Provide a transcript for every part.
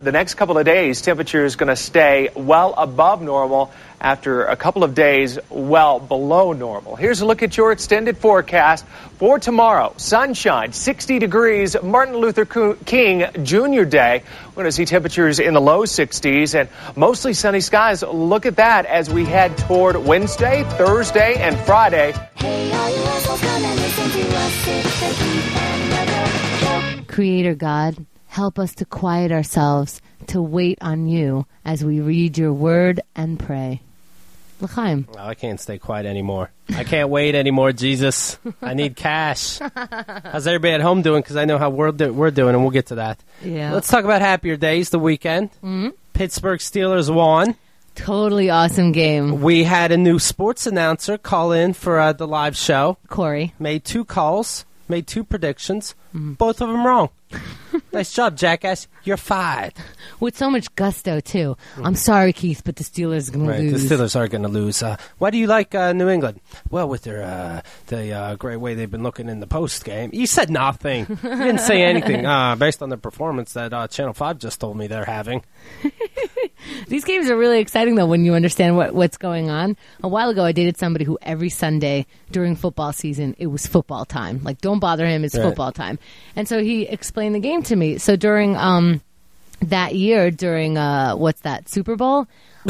The next couple of days, temperature is going to stay well above normal after a couple of days well below normal. Here's a look at your extended forecast for tomorrow. Sunshine, 60 degrees, Martin Luther King Jr. Day. We're going to see temperatures in the low 60s and mostly sunny skies. Look at that as we head toward Wednesday, Thursday, and Friday. Creator God, help us to quiet ourselves, to wait on you as we read your word and pray. L'chaim. Well, I can't stay quiet anymore. I can't wait anymore, Jesus. I need cash. How's everybody at home doing? Because I know how we're doing, and we'll get to that. Yeah. Let's talk about happier days, the weekend. Mm-hmm. Pittsburgh Steelers won. Totally awesome game. We had a new sports announcer call in for the live show. Corey. Made 2 calls, made 2 predictions, both of them wrong. Nice job, jackass. You're fired. With so much gusto, too. I'm sorry, Keith, but the Steelers are going to lose. The Steelers are going to lose. Why do you like New England? Well, with their the great way they've been looking in the post game. You said nothing. You didn't say anything based on the performance that Channel 5 just told me they're having. These games are really exciting, though, when you understand what's going on. A while ago, I dated somebody who every Sunday during football season, it was football time. Like, don't bother him, it's football time. And so he explained the game to me. So during that year, during, Super Bowl?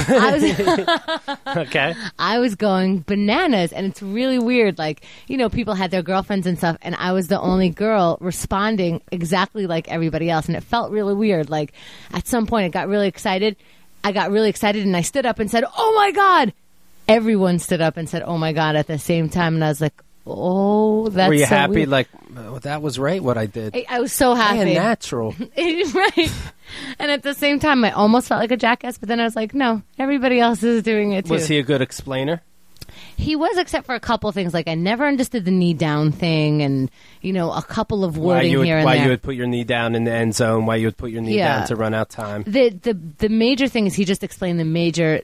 Okay. I was going bananas, and it's really weird. Like, people had their girlfriends and stuff, and I was the only girl responding exactly like everybody else, and it felt really weird. Like, at some point, I got really excited, and I stood up and said, "Oh, my God!" Everyone stood up and said, "Oh, my God," at the same time, and I was like, oh, that's Were you so happy? weird. Like, that was right what I did. I was so happy. Man, natural. Right. And at the same time, I almost felt like a jackass, but then I was like, no, everybody else is doing it too. Was he a good explainer? He was, except for a couple things. Like, I never understood the knee down thing and, a couple of wording here and why there. Why you would put your knee down in the end zone, why you would put your knee down to run out time. The major thing is he just explained the major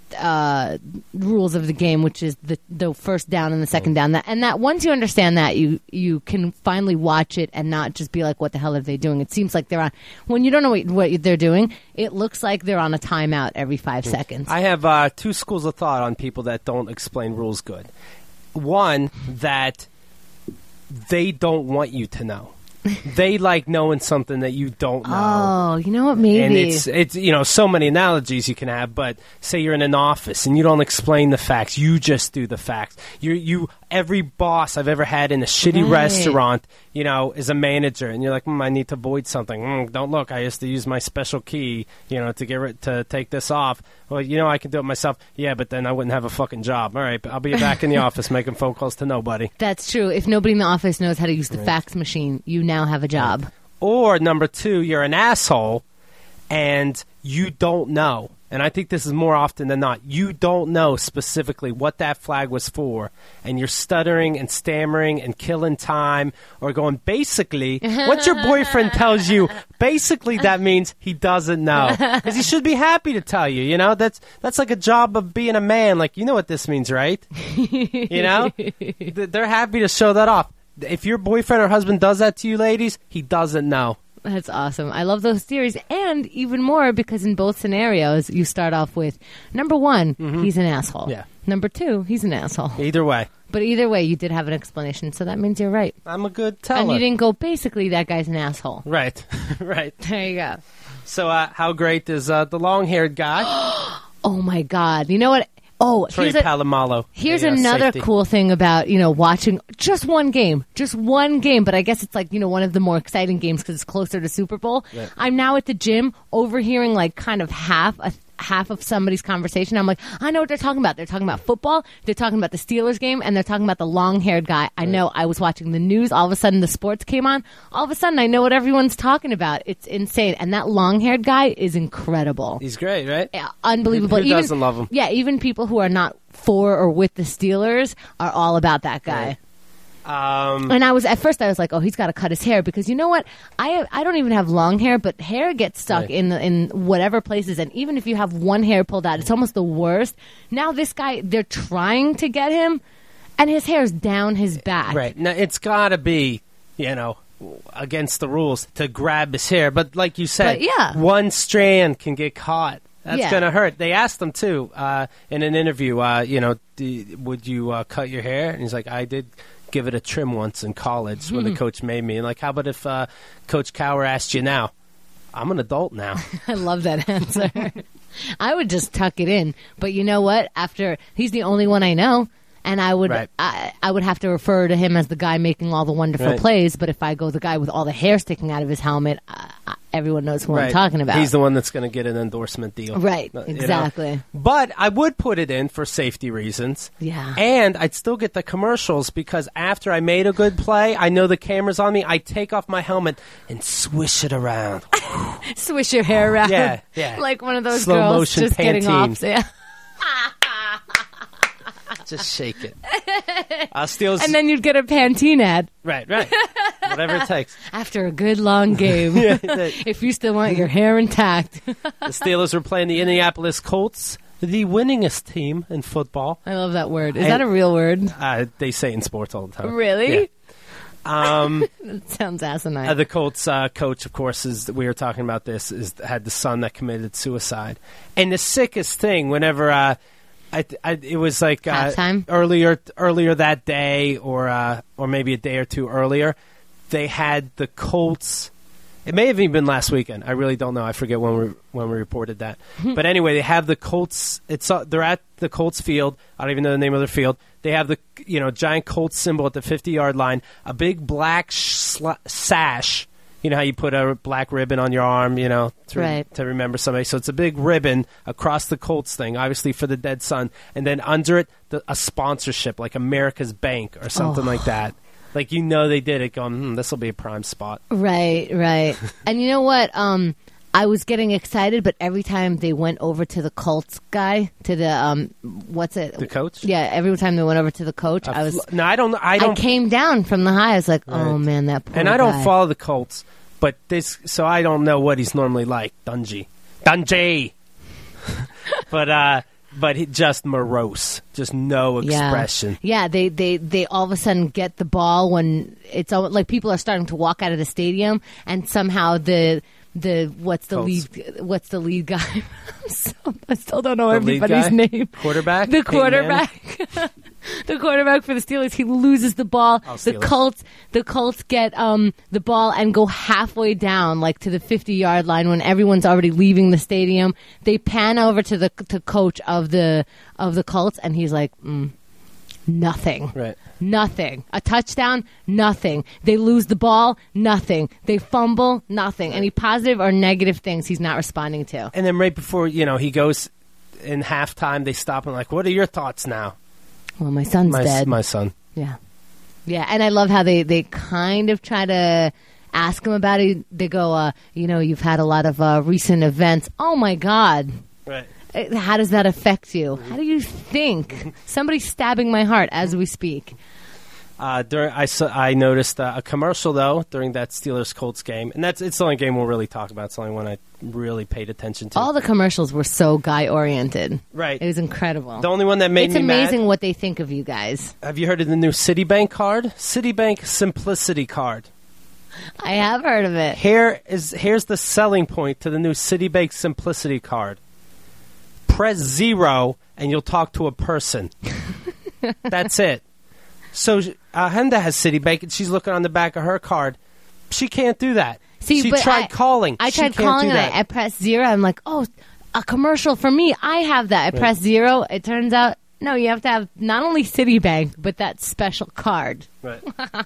rules of the game, which is the first down and the second down. That once you understand that, you can finally watch it and not just be like, what the hell are they doing? It seems like they're on, when you don't know what they're doing, it looks like they're on a timeout every 5 seconds. I have 2 schools of thought on people that don't explain rules good. One, that they don't want you to know. They like knowing something that you don't know. Oh, you know what? Maybe. And it's so many analogies you can have, but say you're in an office and you don't explain the facts. You just do the facts. Every boss I've ever had in a shitty restaurant, is a manager, and you're like, I need to void something. Don't look. I used to use my special key, to take this off. Well, I can do it myself. Yeah, but then I wouldn't have a fucking job. All right, but I'll be back in the office making phone calls to nobody. That's true. If nobody in the office knows how to use the fax machine, you now have a job. Or number 2, you're an asshole and you don't know. And I think this is more often than not. You don't know specifically what that flag was for, and you're stuttering and stammering and killing time or going, basically, once your boyfriend tells you, basically that means he doesn't know. Because he should be happy to tell you, That's like a job of being a man. Like, you know what this means, right? They're happy to show that off. If your boyfriend or husband does that to you, ladies, he doesn't know. That's awesome. I love those theories. And even more because in both scenarios, you start off with, number 1, he's an asshole. Yeah. Number 2, he's an asshole. Either way. But either way, you did have an explanation, so that means you're right. I'm a good teller. And you didn't go, basically, that guy's an asshole. Right. Right. There you go. So how great is the long-haired guy? Oh, my God. You know what? Oh, Troy Polamalu. Here's another cool thing about, watching just one game. But I guess it's like, one of the more exciting games because it's closer to Super Bowl. Yeah. I'm now at the gym overhearing like kind of half of somebody's conversation. I'm like, I know what they're talking about. They're talking about football. They're talking about the Steelers game, and they're talking about the long-haired guy. I know. I was watching the news. All of a sudden, the sports came on. All of a sudden, I know what everyone's talking about. It's insane. And that long-haired guy is incredible. He's great, right? Yeah, unbelievable. Who doesn't love him? Yeah, even people who are not for or with the Steelers are all about that guy. Right. And at first I was like, oh, he's got to cut his hair because you know what? I don't even have long hair, but hair gets stuck in whatever places. And even if you have one hair pulled out, it's almost the worst. Now this guy, they're trying to get him and his hair's down his back. Right. Now it's got to be, against the rules to grab his hair. But like you said, But, yeah. one strand can get caught. That's Yeah. going to hurt. They asked him, too, in an interview, would you cut your hair? And he's like, I did give it a trim once in college when the coach made me. And like, how about if Coach Cower asked you now? I'm an adult now. I love that answer. I would just tuck it in. But you know what? He's the only one I know. And I would Right. I would have to refer to him as the guy making all the wonderful Right. plays. But if I go the guy with all the hair sticking out of his helmet, everyone knows who I'm talking about. He's the one that's going to get an endorsement deal. Right, You know? exactly. But I would put it in for safety reasons. Yeah. And I'd still get the commercials because after I made a good play, I know the camera's on me. I take off my helmet and swish it around. Swish your hair around. Yeah, yeah. Like one of those Slow girls motion just getting Pantene. off. Yeah. Just shake it. I'll steal. And then you'd get a Pantene ad Right. Whatever it takes. after a good long game. Yeah, If you still want your hair intact. the Steelers were playing the Indianapolis Colts, the winningest team in football. I love that word. Is that a real word? They say in sports all the time. Really? Yeah. That sounds asinine. The Colts coach, of course, we were talking about this, had the son that committed suicide. And the sickest thing, whenever it was like Halftime? earlier that day, or maybe a day or two earlier, they had the Colts. It may have even been last weekend. I really don't know. I forget when we reported that. But anyway, they have the Colts. They're at the Colts field. I don't even know the name of their field. They have the giant Colts symbol at the 50-yard line. A big black sash. You know how you put a black ribbon on your arm, to remember somebody. So it's a big ribbon across the Colts thing, obviously for the dead son, and then under it a sponsorship like America's Bank or something like that. Like they did it. Going, this will be a prime spot. Right. And you know what? I was getting excited, but every time they went over to the Colts guy, to the what's it? The coach? Yeah, every time they went over to the coach, I was. No, I don't. I came down from the high. I was like, oh man, that poor And I don't guy. follow the Colts, but so I don't know what he's normally like. Dungy. But he just morose, just no expression. Yeah, they all of a sudden get the ball when it's like people are starting to walk out of the stadium, and somehow what's the lead guy? I still don't know everybody's name. Quarterback. The quarterback. The quarterback for the Steelers, he loses the ball. The Colts get the ball and go halfway down, like to the 50-yard line when everyone's already leaving the stadium. They pan over to the coach of the Colts, and he's like, nothing. Right. Nothing. A touchdown? Nothing. They lose the ball? Nothing. They fumble? Nothing. Any positive or negative things he's not responding to. And then right before he goes in halftime, they stop and like, what are your thoughts now? Well, my son's dead. My son. Yeah. Yeah, and I love how they kind of try to ask him about it. They go, you've had a lot of recent events. Oh, my God. Right. How does that affect you? How do you think? Somebody's stabbing my heart as we speak. I noticed a commercial, though, during that Steelers-Colts game. And it's the only game we'll really talk about. It's the only one I really paid attention to. All the commercials were so guy-oriented. Right. It was incredible. The only one that made me mad... It's amazing what they think of you guys. Have you heard of the new Citibank card? Citibank Simplicity card. I have heard of it. Here's the selling point to the new Citibank Simplicity card. Press 0 and you'll talk to a person. That's it. So Henda has Citibank, and she's looking on the back of her card. She can't do that. She tried calling. I tried calling, and I pressed 0. I'm like, oh, a commercial for me. I have that. I pressed 0. It turns out, no, you have to have not only Citibank, but that special card. Right.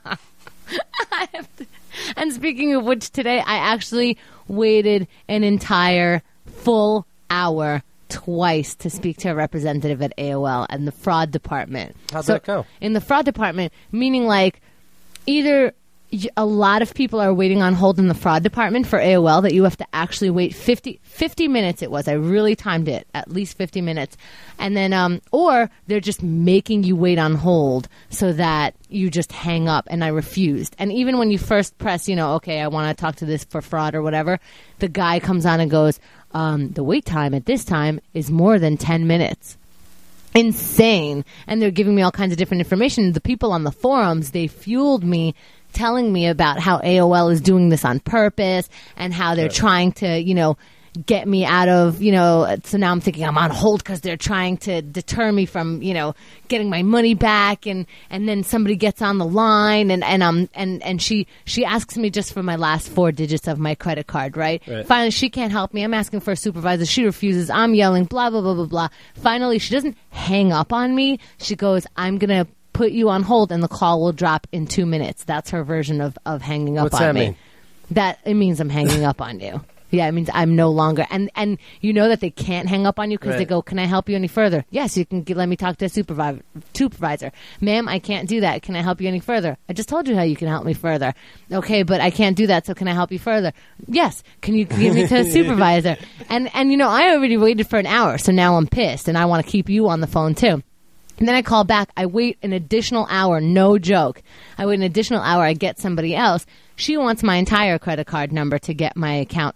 And speaking of which, today I actually waited an entire full hour twice to speak to a representative at AOL and the fraud department. How'd that go? In the fraud department, meaning like either a lot of people are waiting on hold in the fraud department for AOL that you have to actually wait 50 minutes it was. I really timed it, at least 50 minutes. And then, or they're just making you wait on hold so that you just hang up, and I refused. And even when you first press, okay, I want to talk to this for fraud or whatever, the guy comes on and goes, the wait time at this time is more than 10 minutes. Insane. And they're giving me all kinds of different information. The people on the forums, they fueled me telling me about how AOL is doing this on purpose and how they're trying to, get me out of, so now I'm thinking I'm on hold because they're trying to deter me from, getting my money back. And then somebody gets on the line and she asks me just for my last 4 digits of my credit card, right? Finally, she can't help me. I'm asking for a supervisor. She refuses. I'm yelling, blah, blah, blah, blah, blah. Finally, she doesn't hang up on me. She goes, I'm going to put you on hold and the call will drop in 2 minutes. That's her version of hanging up What's on that me. mean? That it means I'm hanging up on you. Yeah, it means I'm no longer. And you know that they can't hang up on you because they go, can I help you any further? Yes, you can let me talk to a supervisor. Ma'am, I can't do that. Can I help you any further? I just told you how you can help me further. Okay, but I can't do that, so can I help you further? Yes. Can you give me to a supervisor? And I already waited for an hour, so now I'm pissed, and I want to keep you on the phone too. And then I call back. I wait an additional hour. No joke. I wait an additional hour. I get somebody else. She wants my entire credit card number to get my account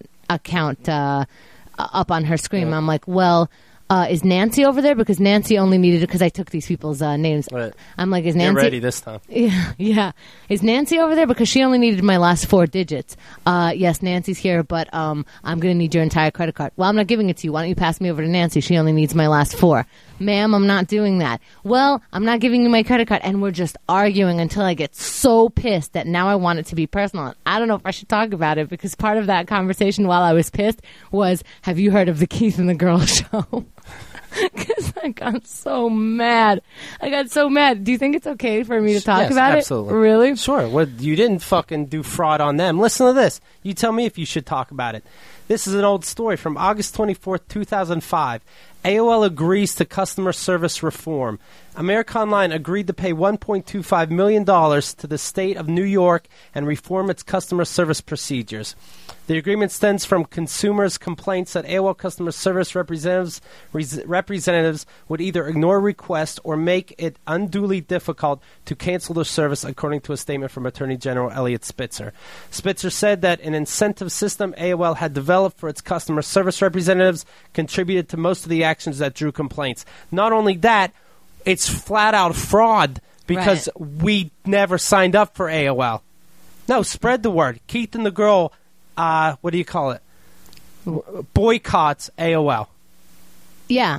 up on her screen. I'm like, well, is Nancy over there? Because Nancy only needed it because I took these people's names. Right. I'm like, is Nancy? Get ready this time. Yeah. Is Nancy over there? Because she only needed my last 4 digits. Yes, Nancy's here, but I'm going to need your entire credit card. Well, I'm not giving it to you. Why don't you pass me over to Nancy? She only needs my last 4. Ma'am, I'm not doing that. Well, I'm not giving you my credit card. And we're just arguing until I get so pissed that now I want it to be personal. And I don't know if I should talk about it because part of that conversation while I was pissed was, have you heard of the Keith and the Girl Show? Because I got so mad. Do you think it's okay for me to talk about absolutely. it? Really? Sure. Well, you didn't fucking do fraud on them. Listen to this. You tell me if you should talk about it. This is an old story from August 24th, 2005. AOL agrees to customer service reform. America Online agreed to pay $1.25 million to the state of New York and reform its customer service procedures. The agreement stems from consumers' complaints that AOL customer service representatives would either ignore requests or make it unduly difficult to cancel their service, according to a statement from Attorney General Eliot Spitzer. Spitzer said that an incentive system AOL had developed for its customer service representatives contributed to most of the actions that drew complaints. Not only that, it's flat-out fraud because we never signed up for AOL. No, spread the word. Keith and the Girl... what do you call it? Boycotts AOL. Yeah.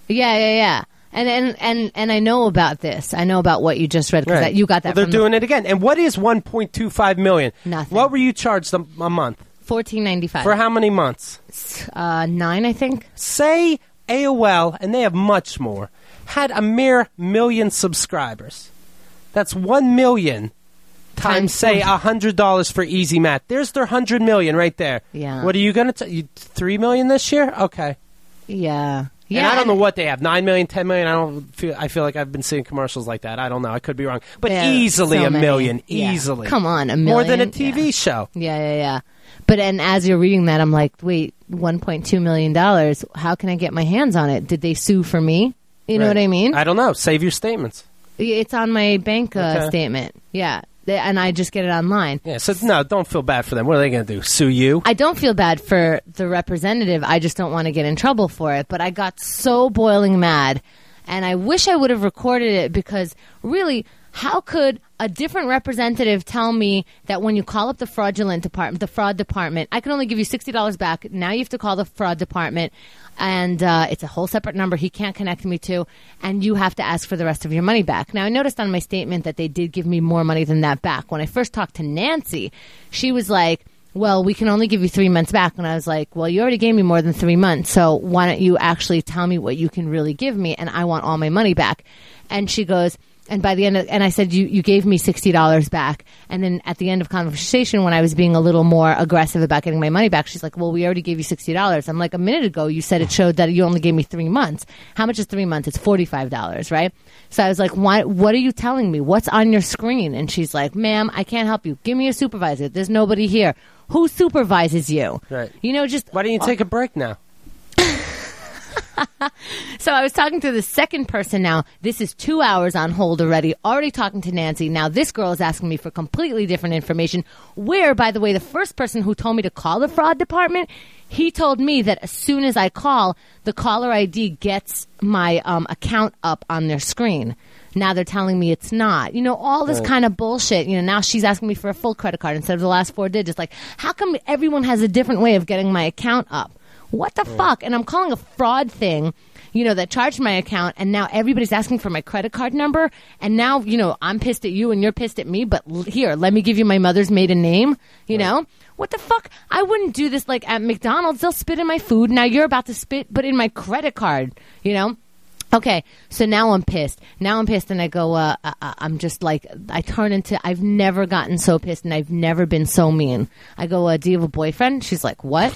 And I know about this. I know about what you just read because you got that. Well, they're doing it again. And what is $1.25 million? Nothing. What were you charged a month? $14.95 for how many months? 9, I think. Say AOL, and they have much more, had a mere 1 million subscribers. That's 1 million. Times say $100 for easy math. There's their 100 million right there. Yeah. What are you going to 3 million this year? Okay. Yeah. And I don't know what they have. 9 million, 10 million. I feel like I've been seeing commercials like that. I don't know. I could be wrong. But easily so 1 million. Yeah. Easily. Come on, 1 million. More than a TV show. Yeah. But and as you're reading that, I'm like, wait, $1.2 million. How can I get my hands on it? Did they sue for me? You know what I mean? I don't know. Save your statements. It's on my bank statement. Yeah. And I just get it online. Yeah, so no, don't feel bad for them. What are they going to do, sue you? I don't feel bad for the representative. I just don't want to get in trouble for it. But I got so boiling mad, and I wish I would have recorded it because really, how could a different representative tell me that when you call up the fraud department, I can only give you $60 back. Now you have to call the fraud department, and it's a whole separate number he can't connect me to, and you have to ask for the rest of your money back. Now, I noticed on my statement that they did give me more money than that back. When I first talked to Nancy, she was like, well, we can only give you 3 months back. And I was like, well, you already gave me more than 3 months, so why don't you actually tell me what you can really give me, and I want all my money back. And she goes... And by the end of, and I said, you gave me $60 back. And then at the end of conversation, when I was being a little more aggressive about getting my money back, she's like, well, we already gave you $60. I'm like, a minute ago, you said it showed that you only gave me 3 months. How much is 3 months? It's $45, right? So I was like, what are you telling me? What's on your screen? And she's like, ma'am, I can't help you. Give me a supervisor. There's nobody here. Who supervises you? Right. You know, just... Why don't you take a break now? So I was talking to the second person now. This is 2 hours on hold already talking to Nancy. Now this girl is asking me for completely different information, where, by the way, the first person who told me to call the fraud department, he told me that as soon as I call, the caller ID gets my account up on their screen. Now they're telling me it's not. All this kind of bullshit. Now she's asking me for a full credit card instead of the last 4 digits. Like, how come everyone has a different way of getting my account up? What the fuck? And I'm calling a fraud thing, that charged my account, and now everybody's asking for my credit card number. And now, I'm pissed at you and you're pissed at me, but here, let me give you my mother's maiden name, know? What the fuck? I wouldn't do this like at McDonald's. They'll spit in my food. Now you're about to spit, but in my credit card, Okay, so now I'm pissed. And I go, I'm just like, I've never gotten so pissed and I've never been so mean. I go, do you have a boyfriend? She's like, what?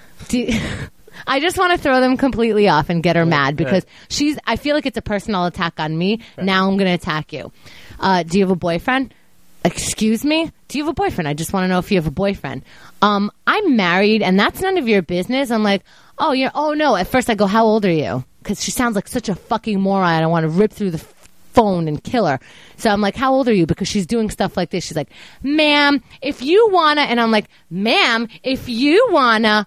I just want to throw them completely off and get her mad because I feel like it's a personal attack on me. Right. Now I'm going to attack you. Do you have a boyfriend? Excuse me? Do you have a boyfriend? I just want to know if you have a boyfriend. I'm married and that's none of your business. I'm like, oh no. At first I go, how old are you? Because she sounds like such a fucking moron. I want to rip through the phone and kill her. So I'm like, how old are you? Because she's doing stuff like this. She's like, ma'am, if you wanna, and I'm like, ma'am, if you wanna,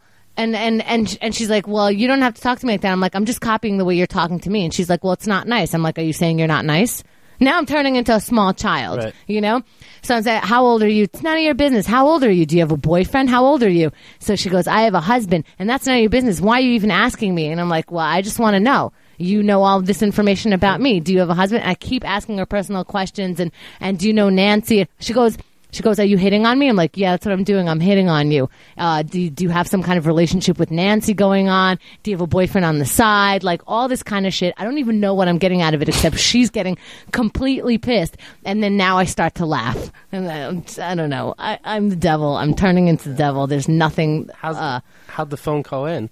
and she's like, well, you don't have to talk to me like that. I'm like, I'm just copying the way you're talking to me. And she's like, well, it's not nice. I'm like, are you saying you're not nice? Now I'm turning into a small child, right. So I'm saying, how old are you? It's none of your business. How old are you? Do you have a boyfriend? How old are you? So she goes, I have a husband, and that's none of your business. Why are you even asking me? And I'm like, well, I just want to know. You know all this information about me. Do you have a husband? And I keep asking her personal questions, and do you know Nancy? She goes, are you hitting on me? I'm like, yeah, that's what I'm doing. I'm hitting on you. Do you have some kind of relationship with Nancy going on? Do you have a boyfriend on the side? Like all this kind of shit. I don't even know what I'm getting out of it except she's getting completely pissed. And then now I start to laugh. And I don't know. I'm the devil. I'm turning into the devil. There's nothing. How'd the phone call end?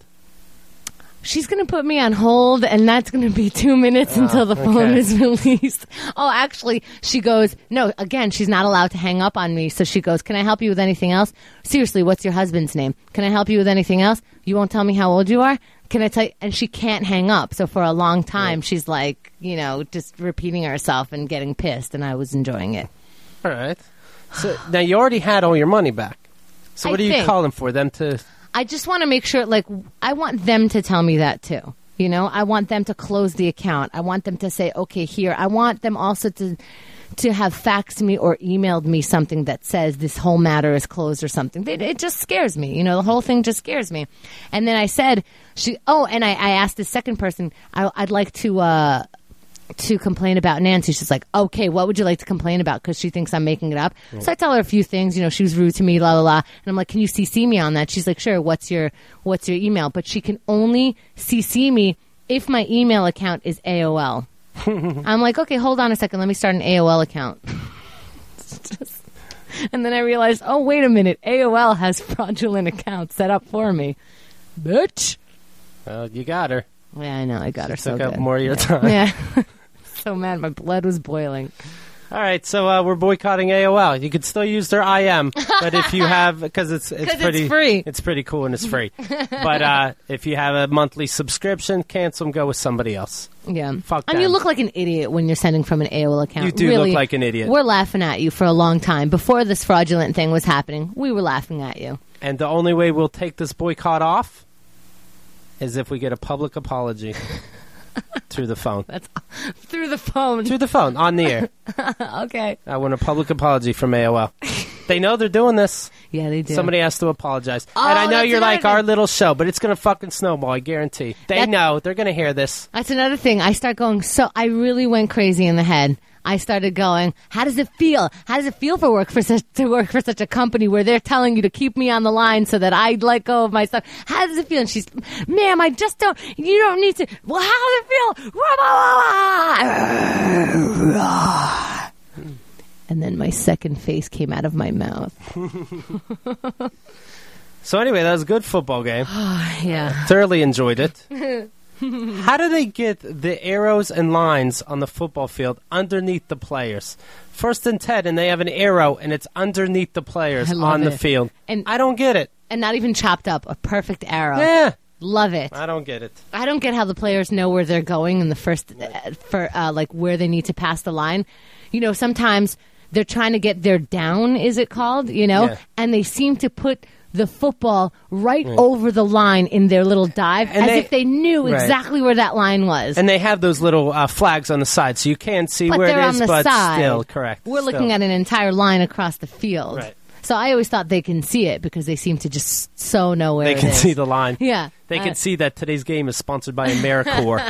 She's going to put me on hold, and that's going to be 2 minutes until the phone is released. Oh, actually, she goes, no, again, she's not allowed to hang up on me. So she goes, can I help you with anything else? Seriously, what's your husband's name? Can I help you with anything else? You won't tell me how old you are? Can I tell you? And she can't hang up. So for a long time, she's like, just repeating herself and getting pissed, and I was enjoying it. All right. So now you already had all your money back. So what are you calling for? Them to... I just want to make sure, I want them to tell me that too. I want them to close the account. I want them to say, okay, here. I want them also to have faxed me or emailed me something that says this whole matter is closed or something. It just scares me. The whole thing just scares me. And then I said, and I asked the second person, I'd like to complain about Nancy. She's like, okay, what would you like to complain about? Because she thinks I'm making it up. So I tell her a few things. She was rude to me, la la la. And I'm like, can you CC me on that? She's like, sure. What's your email? But she can only CC me if my email account is AOL. I'm like, okay, hold on a second. Let me start an AOL account. And then I realized, oh, wait a minute. AOL has fraudulent accounts set up for me. Bitch. Well, you got her. Yeah, I know. I got her so good. Took up more of your time. Yeah. So mad. My blood was boiling. All right, so we're boycotting AOL. You could still use their IM, but if you have, because it's free. It's pretty cool and it's free. But if you have a monthly subscription, cancel them, go with somebody else. Yeah. Fuck them. And you look like an idiot when you're sending from an AOL account. You do really, look like an idiot. We're laughing at you for a long time. Before this fraudulent thing was happening, we were laughing at you. And the only way we'll take this boycott off is if we get a public apology. Through the phone. That's through the phone. Through the phone, on the air. Okay. I want a public apology from AOL. They know they're doing this. Yeah, they do. Somebody has to apologize. And I know you're like our little show, but it's going to fucking snowball, I guarantee. They know. They're going to hear this. That's another thing. I start going, I really went crazy in the head. I started going, how does it feel? How does it feel to work for such a company where they're telling you to keep me on the line so that I let go of my stuff? How does it feel? And she's, ma'am, you don't need to. Well, how does it feel? And then my second face came out of my mouth. So anyway, that was a good football game. Yeah. Thoroughly enjoyed it. How do they get the arrows and lines on the football field underneath the players? 1st and 10, and they have an arrow, and it's underneath the players on the field. And I don't get it. And not even chopped up, a perfect arrow. Yeah. Love it. I don't get it. I don't get how the players know where they're going in the first, like where they need to pass the line. You know, sometimes they're trying to get their down, is it called? You know, and they seem to put the football right over the line in their little dive, and if they knew exactly where that line was. And they have those little flags on the side, so you can't see where it is, but still, correct. We're looking at an entire line across the field. Right. So I always thought they can see it because they seem to just so know where they can see the line. Yeah. They can see that today's game is sponsored by AmeriCorps.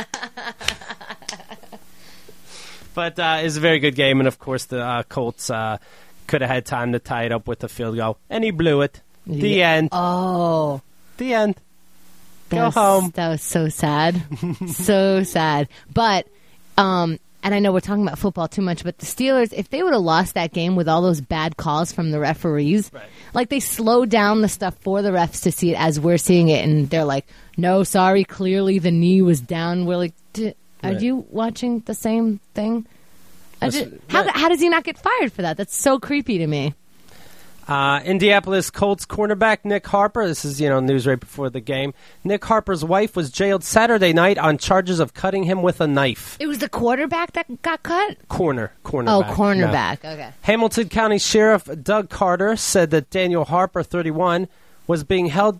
But it's a very good game, and of course the Colts could have had time to tie it up with a field goal, and he blew it. The end. Oh. The end. Go home. That was so sad. So sad. But, and I know we're talking about football too much, but the Steelers, if they would have lost that game with all those bad calls from the referees, like they slowed down the stuff for the refs to see it as we're seeing it, and they're like, no, sorry, clearly the knee was down. We're like, are you watching the same thing? How does he not get fired for that? That's so creepy to me. Indianapolis Colts cornerback Nick Harper. This is, news right before the game. Nick Harper's wife was jailed Saturday night on charges of cutting him with a knife. It was the quarterback that got cut? Cornerback. Oh, cornerback. No. Okay. Hamilton County Sheriff Doug Carter said that Danielle Harper, 31, was being held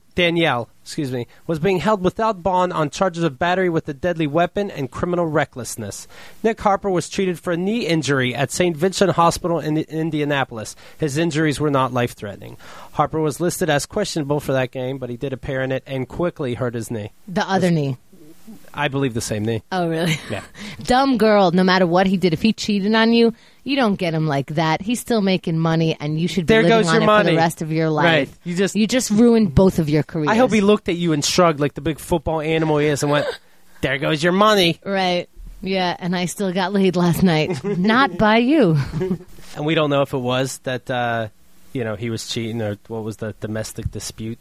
without bond on charges of battery with a deadly weapon and criminal recklessness. Nick Harper was treated for a knee injury at St. Vincent Hospital in Indianapolis. His injuries were not life-threatening. Harper was listed as questionable for that game, but he did appear in it and quickly hurt his knee. The other knee? I believe the same knee. Oh, really? Yeah. Dumb girl, no matter what he did, if he cheated on you, you don't get him like that. He's still making money, and you should be living on it for the rest of your life. Right. You just ruined both of your careers. I hope he looked at you and shrugged like the big football animal he is and went, there goes your money. Right. Yeah, and I still got laid last night. Not by you. And we don't know if it was that, he was cheating or what was the domestic dispute.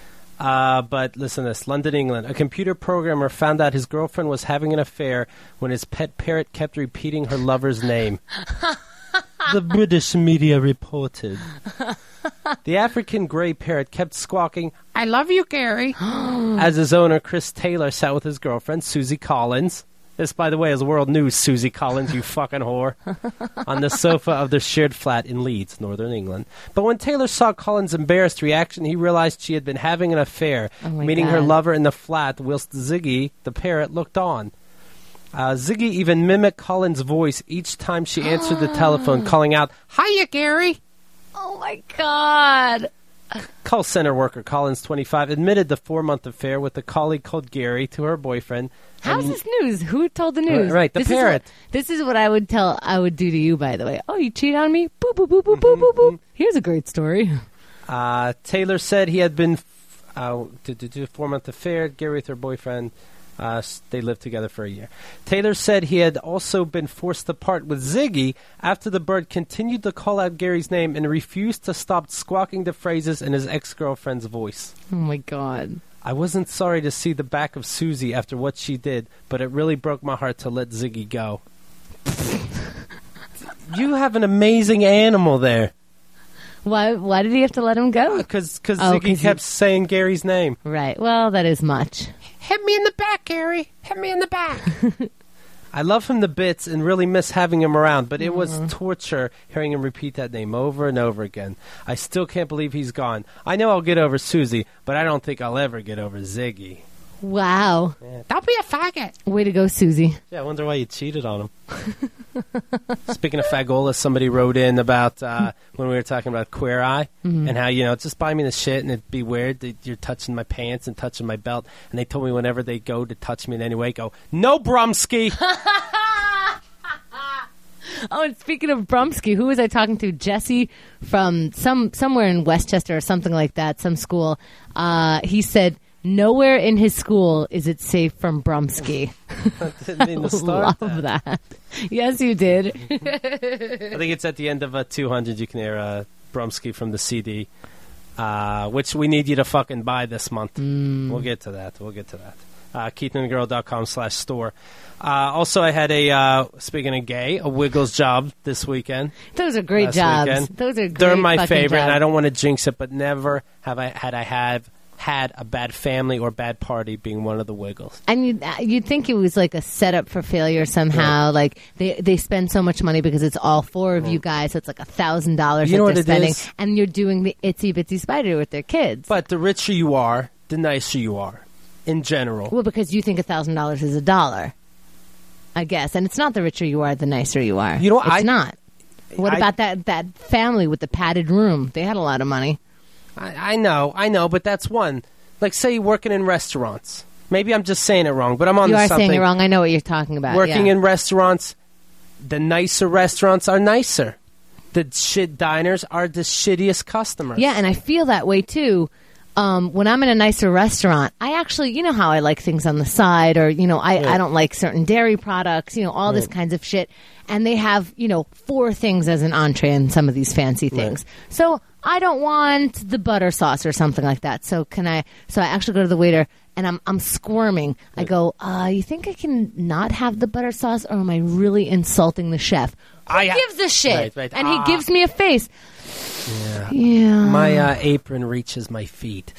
But listen to this. London, England. A computer programmer found out his girlfriend was having an affair when his pet parrot kept repeating her lover's name. The British media reported. The African grey parrot kept squawking, I love you, Gary, as his owner, Chris Taylor, sat with his girlfriend, Susie Collins. This, by the way, is world news, Susie Collins, you fucking whore. On the sofa of their shared flat in Leeds, Northern England. But when Taylor saw Collins' embarrassed reaction, he realized she had been having an affair, meeting her lover in the flat, whilst Ziggy, the parrot, looked on. Ziggy even mimicked Collins' voice each time she answered the telephone, calling out, Hiya, Gary! Oh, my God. Call center worker Collins, 25, admitted the 4-month affair with a colleague called Gary to her boyfriend. How's this news? Who told the news? Right, the parrot. This is what I would do to you, by the way. Oh, you cheat on me? Boop, boop, boop, boop, boop, boop, boop. Here's a great story. Taylor said he had been to do a 4-month affair. Gary with her boyfriend. They lived together for a year. Taylor said he had also been forced apart with Ziggy after the bird continued to call out Gary's name and refused to stop squawking the phrases in his ex-girlfriend's voice. Oh, my God. I wasn't sorry to see the back of Susie after what she did, but it really broke my heart to let Ziggy go. You have an amazing animal there. Why did he have to let him go? Because Ziggy kept saying Gary's name. Right. Well, that is much. Hit me in the back, Gary. Hit me in the back. I love him to bits and really miss having him around, but it was torture hearing him repeat that name over and over again. I still can't believe he's gone. I know I'll get over Susie, but I don't think I'll ever get over Ziggy. Wow. Yeah. Don't be a faggot. Way to go, Susie. Yeah, I wonder why you cheated on him. Speaking of fagola, somebody wrote in about when we were talking about Queer Eye and how, just buy me the shit and it'd be weird that you're touching my pants and touching my belt. And they told me whenever they go to touch me in any way, go, no, Brumsky. Oh, and speaking of Brumsky, who was I talking to? Jesse from somewhere in Westchester or something like that, some school. He said, nowhere in his school is it safe from Brumsky. I didn't mean to start Love that. Yes, you did. I think it's at the end of 200 you can hear Brumsky from the CD, which we need you to fucking buy this month. We'll get to that. KeithandGirl.com/store. Also, I had speaking of gay, a Wiggles job this weekend. Those are great jobs. Those are great. They're my favorite, jobs. and I don't want to jinx it, but never have I had had a bad family or bad party being one of the Wiggles. And you'd think it was like a setup for failure somehow. Right. Like they spend so much money because it's all four of you guys. So it's like $1,000 that know what they're it spending, is? and you're doing the itsy bitsy spider with their kids. But the richer you are, the nicer you are, in general. Well, because you think $1,000 is $1, I guess, and it's not the richer you are, the nicer you are. You know, it's not. What about that family with the padded room? They had a lot of money. I know, but that's one. Like, say you're working in restaurants. Maybe I'm just saying it wrong, but I'm on You to are something. saying it wrong. I know what you're talking about. Working yeah. in restaurants, the nicer restaurants are nicer. The shit diners are the shittiest customers. Yeah, and I feel that way too. When I'm in a nicer restaurant, I actually, you know how I like things on the side, or, you know, I don't like certain dairy products, you know, all this kinds of shit. And they have, you know, 4 things as an entree in some of these fancy things. Right. So I don't want the butter sauce or something like that. So I actually go to the waiter and I'm squirming. I go, you think I can not have the butter sauce, or am I really insulting the chef? Who gives a shit? Right. And he gives me a face. Yeah. My apron reaches my feet.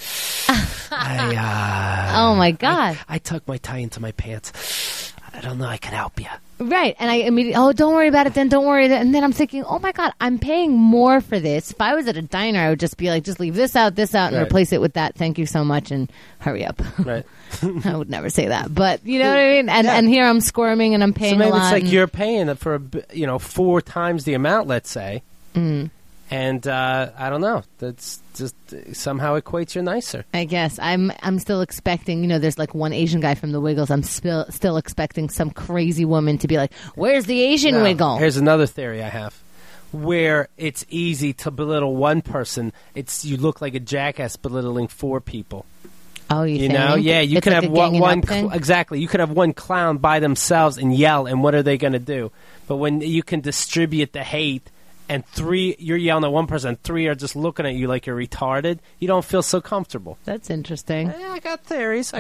Oh my God. I tuck my tie into my pants. I don't know. I can help you. Right. And I immediately, don't worry about it then. Don't worry. And then I'm thinking, oh my God, I'm paying more for this. If I was at a diner, I would just be like, just leave this out, and replace it with that. Thank you so much. And hurry up. Right. I would never say that. But you know what I mean? And here I'm squirming and I'm paying so maybe a lot. it's like you're paying for, 4 times the amount, let's say. Mm. And I don't know. That's just somehow equates you're nicer. I guess I'm still expecting. You know, there's like one Asian guy from the Wiggles. I'm still expecting some crazy woman to be like, "Where's the Asian Wiggle?" Here's another theory I have, where it's easy to belittle one person. You look like a jackass belittling 4 people. Oh, you think? know? Yeah, you It's could like have a ganging one up thing? exactly. You could have one clown by themselves and yell, and what are they going to do? But when you can distribute the hate, and 3, you're yelling at one person, 3 are just looking at you like you're retarded, you don't feel so comfortable. That's interesting. Yeah, I got theories.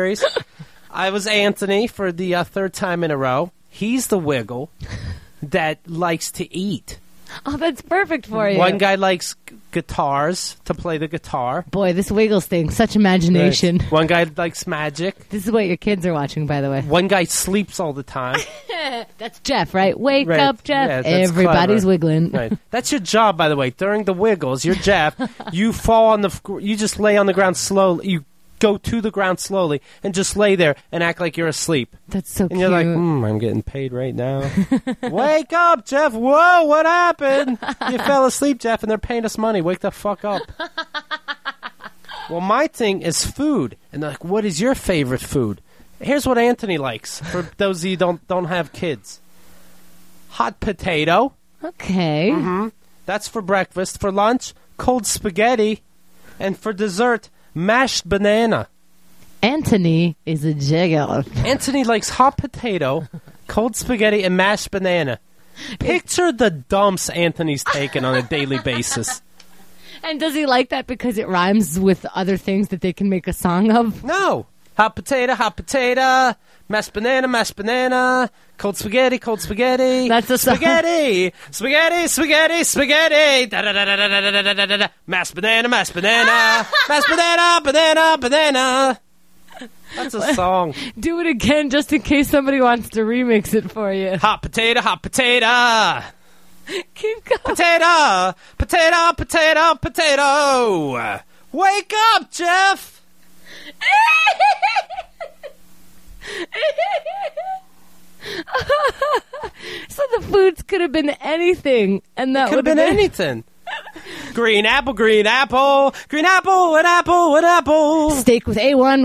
I was Anthony for the 3rd time in a row. He's the Wiggle that likes to eat. Oh, that's perfect for you. One guy likes guitars, to play the guitar. Boy, this Wiggles thing, such imagination. Right. One guy likes magic. This is what your kids are watching, by the way. One guy sleeps all the time. That's Jeff, right? Wake Right. up, Jeff. Yeah, that's Everybody's clever. wiggling. Right. That's your job, by the way. During the Wiggles, you're Jeff. You fall on you just lay on the ground slowly. You go to the ground slowly and just lay there and act like you're asleep. That's so And cute. you're like, I'm getting paid right now. Wake up, Jeff. Whoa, what happened? You fell asleep, Jeff, and they're paying us money. Wake the fuck up. Well, my thing is food. And they're like, what is your favorite food? Here's what Anthony likes, for those of you who don't have kids. Hot potato. Okay. Mm-hmm. That's for breakfast. For lunch, cold spaghetti. And for dessert, mashed banana. Anthony is a jigger. Anthony likes hot potato, cold spaghetti, and mashed banana. Picture the dumps Anthony's taking on a daily basis. And does he like that because it rhymes with other things that they can make a song of? No. Hot potato, mashed banana, cold spaghetti. That's the song. Spaghetti, da-da-da-da-da-da-da-da-da-da-da-da-da-da-da-da-da. Mashed banana, mashed banana. That's a song. Do it again just in case somebody wants to remix it for you. Hot potato. Keep going. Potato. Wake up, Jeff. So the foods could have been anything, and that Could have would been anything. Green apple. steak with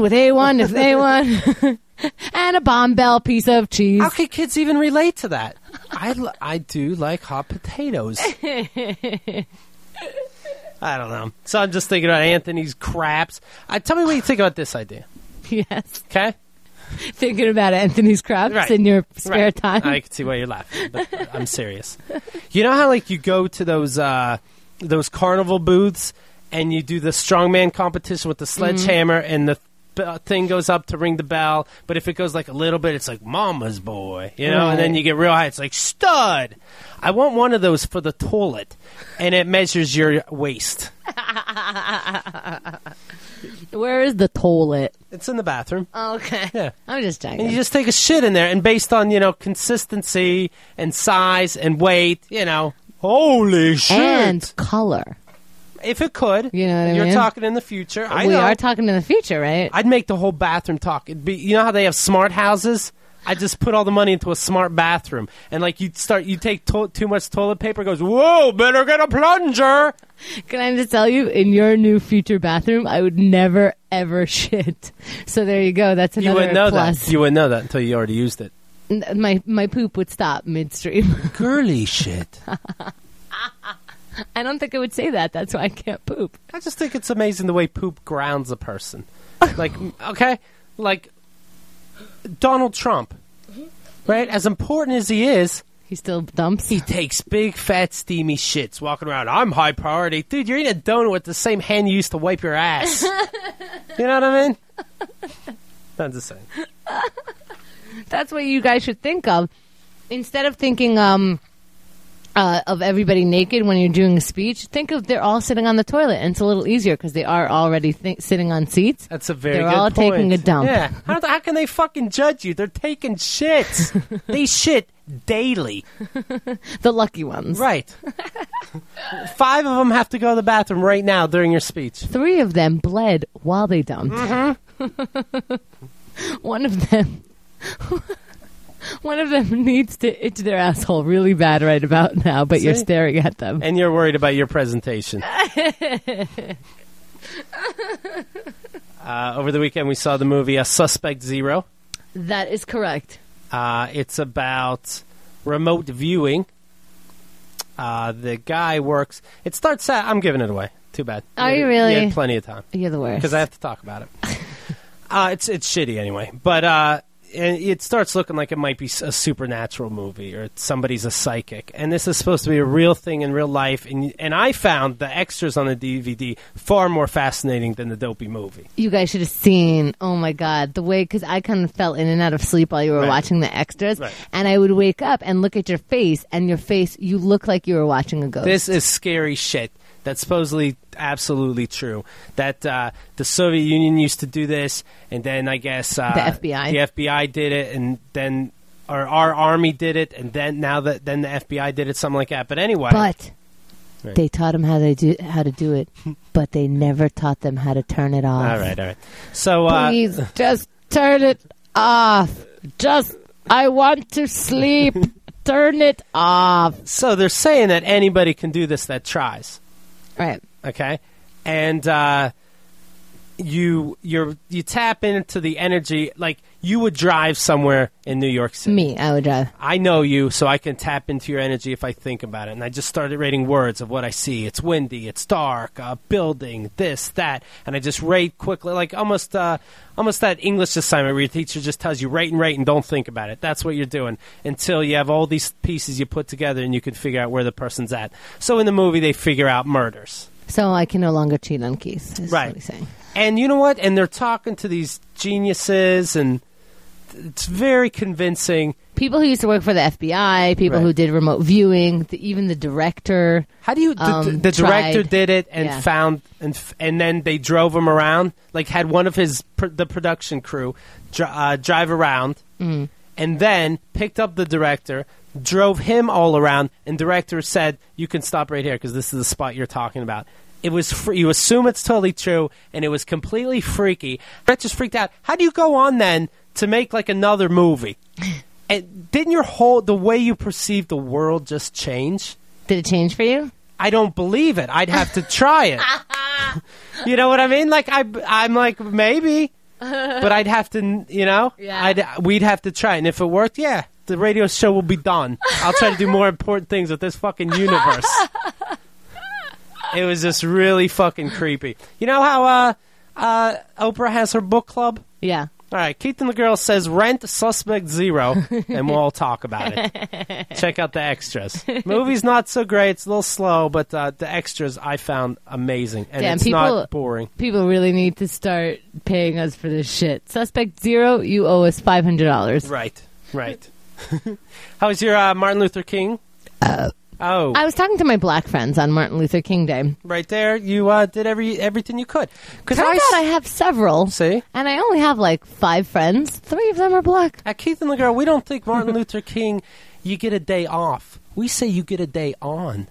A1, and a Bomb Bell piece of cheese. How could kids even relate to that? I do like hot potatoes. I don't know. So I'm just thinking about Anthony's craps. Tell me what you think about this idea. Yes. Okay? Thinking about Anthony's crafts Right. in your spare Right. time. I can see why you're laughing, but I'm serious. You know how like you go to those carnival booths and you do the strongman competition with the sledgehammer and the thing goes up to ring the bell, but if it goes like a little bit, it's like mama's boy, you know, and then you get real high, it's like stud. I want one of those for the toilet, and it measures your waist. Where is the toilet? It's in the bathroom. Oh, okay. Yeah. I'm just checking. And you just take a shit in there, and based on, consistency and size and weight, holy shit. And color. If it could. You know what I You're mean? talking in the future. I We know. are talking in the future, right? I'd make the whole bathroom talk. It'd be, you know how they have smart houses? I just put all the money into a smart bathroom, and you take too much toilet paper. It goes, whoa, better get a plunger. Can I just tell you, in your new future bathroom, I would never ever shit. So there you go. That's another You wouldn't know plus. that. You wouldn't know that until you already used it. My poop would stop midstream. Girly shit. I don't think it would say that. That's why I can't poop. I just think it's amazing the way poop grounds a person. Donald Trump, right? As important as he is, He still dumps. he takes big, fat, steamy shits walking around. I'm high priority. Dude, you're eating a donut with the same hand you used to wipe your ass. You know what I mean? I'm just saying. That's what you guys should think of. Instead of thinking of everybody naked when you're doing a speech, think of they're all sitting on the toilet, and it's a little easier because they are already sitting on seats. That's a very They're good all point. taking a dump. Yeah. How can they fucking judge you? They're taking shits. They shit daily. The lucky ones. Right. 5 of them have to go to the bathroom right now during your speech. 3 of them bled while they dumped. Mm-hmm. One of them needs to itch their asshole really bad right about now, but you're See? staring at them. And you're worried about your presentation. Over the weekend, we saw the movie Suspect Zero. That is correct. It's about remote viewing. The guy works... It starts out... I'm giving it away. Too bad. Are you really? You had plenty of time. You're the worst. Because I have to talk about it. It's shitty anyway. But it starts looking like it might be a supernatural movie or somebody's a psychic. And this is supposed to be a real thing in real life. And I found the extras on the DVD far more fascinating than the dopey movie. You guys should have seen, oh my God, the way, because I kind of fell in and out of sleep while you were Right. watching the extras. Right. And I would wake up and look at your face, and your face, you look like you were watching a ghost. This is scary shit. That's supposedly absolutely true. That the Soviet Union used to do this, and then I guess The FBI. the FBI did it, and then our army did it, and then the FBI did it, something like that. But anyway, But Right. they taught them how to do it, but they never taught them how to turn it off. all right. So Please, just turn it off. I want to sleep. Turn it off. so they're saying that anybody can do this that tries. Right. Okay, and you tap into the energy like you would drive somewhere in New York City. Me, I would drive. I know you, so I can tap into your energy if I think about it. And I just started rating words of what I see. It's windy, it's dark, a building, this, that, and I just rate quickly, like almost that English assignment where your teacher just tells you rate and don't think about it. That's what you're doing until you have all these pieces you put together and you can figure out where the person's at. So in the movie, they figure out murders. So I can no longer cheat on Keith. Is Right. What he's saying. And you know what? And they're talking to these geniuses, and it's very convincing. People who used to work for the FBI, people Right. who did remote viewing, even the director. How do you? The director tried. did it and Yeah. found, and then they drove him around. Like had one of the production crew drive around, and then picked up the director, drove him all around, and director said, "You can stop right here because this is the spot you're talking about." It was you assume it's totally true, and it was completely freaky. Brett just freaked out. How do you go on then to make like another movie? And didn't the way you perceive the world just change? Did it change for you? I don't believe it. I'd have to try it. You know what I mean? Like I'm like maybe, but I'd have to. Yeah. We'd have to try it. And if it worked, yeah, the radio show will be done. I'll try to do more important things with this fucking universe. It was just really fucking creepy. You know how Oprah has her book club? Yeah. All right, Keith and the Girl says rent Suspect Zero, and we'll all talk about it. Check out the extras. Movie's not so great; it's a little slow, but the extras I found amazing, and Damn, it's not boring. People really need to start paying us for this shit. Suspect Zero, you owe us $500. Right. How was your Martin Luther King? Oh. I was talking to my black friends on Martin Luther King Day. Right there, you did everything you could. Turns out I have several. See? And I only have like 5 friends. 3 of them are black. At Keith and the Girl, we don't think Martin Luther King, you get a day off. We say you get a day on.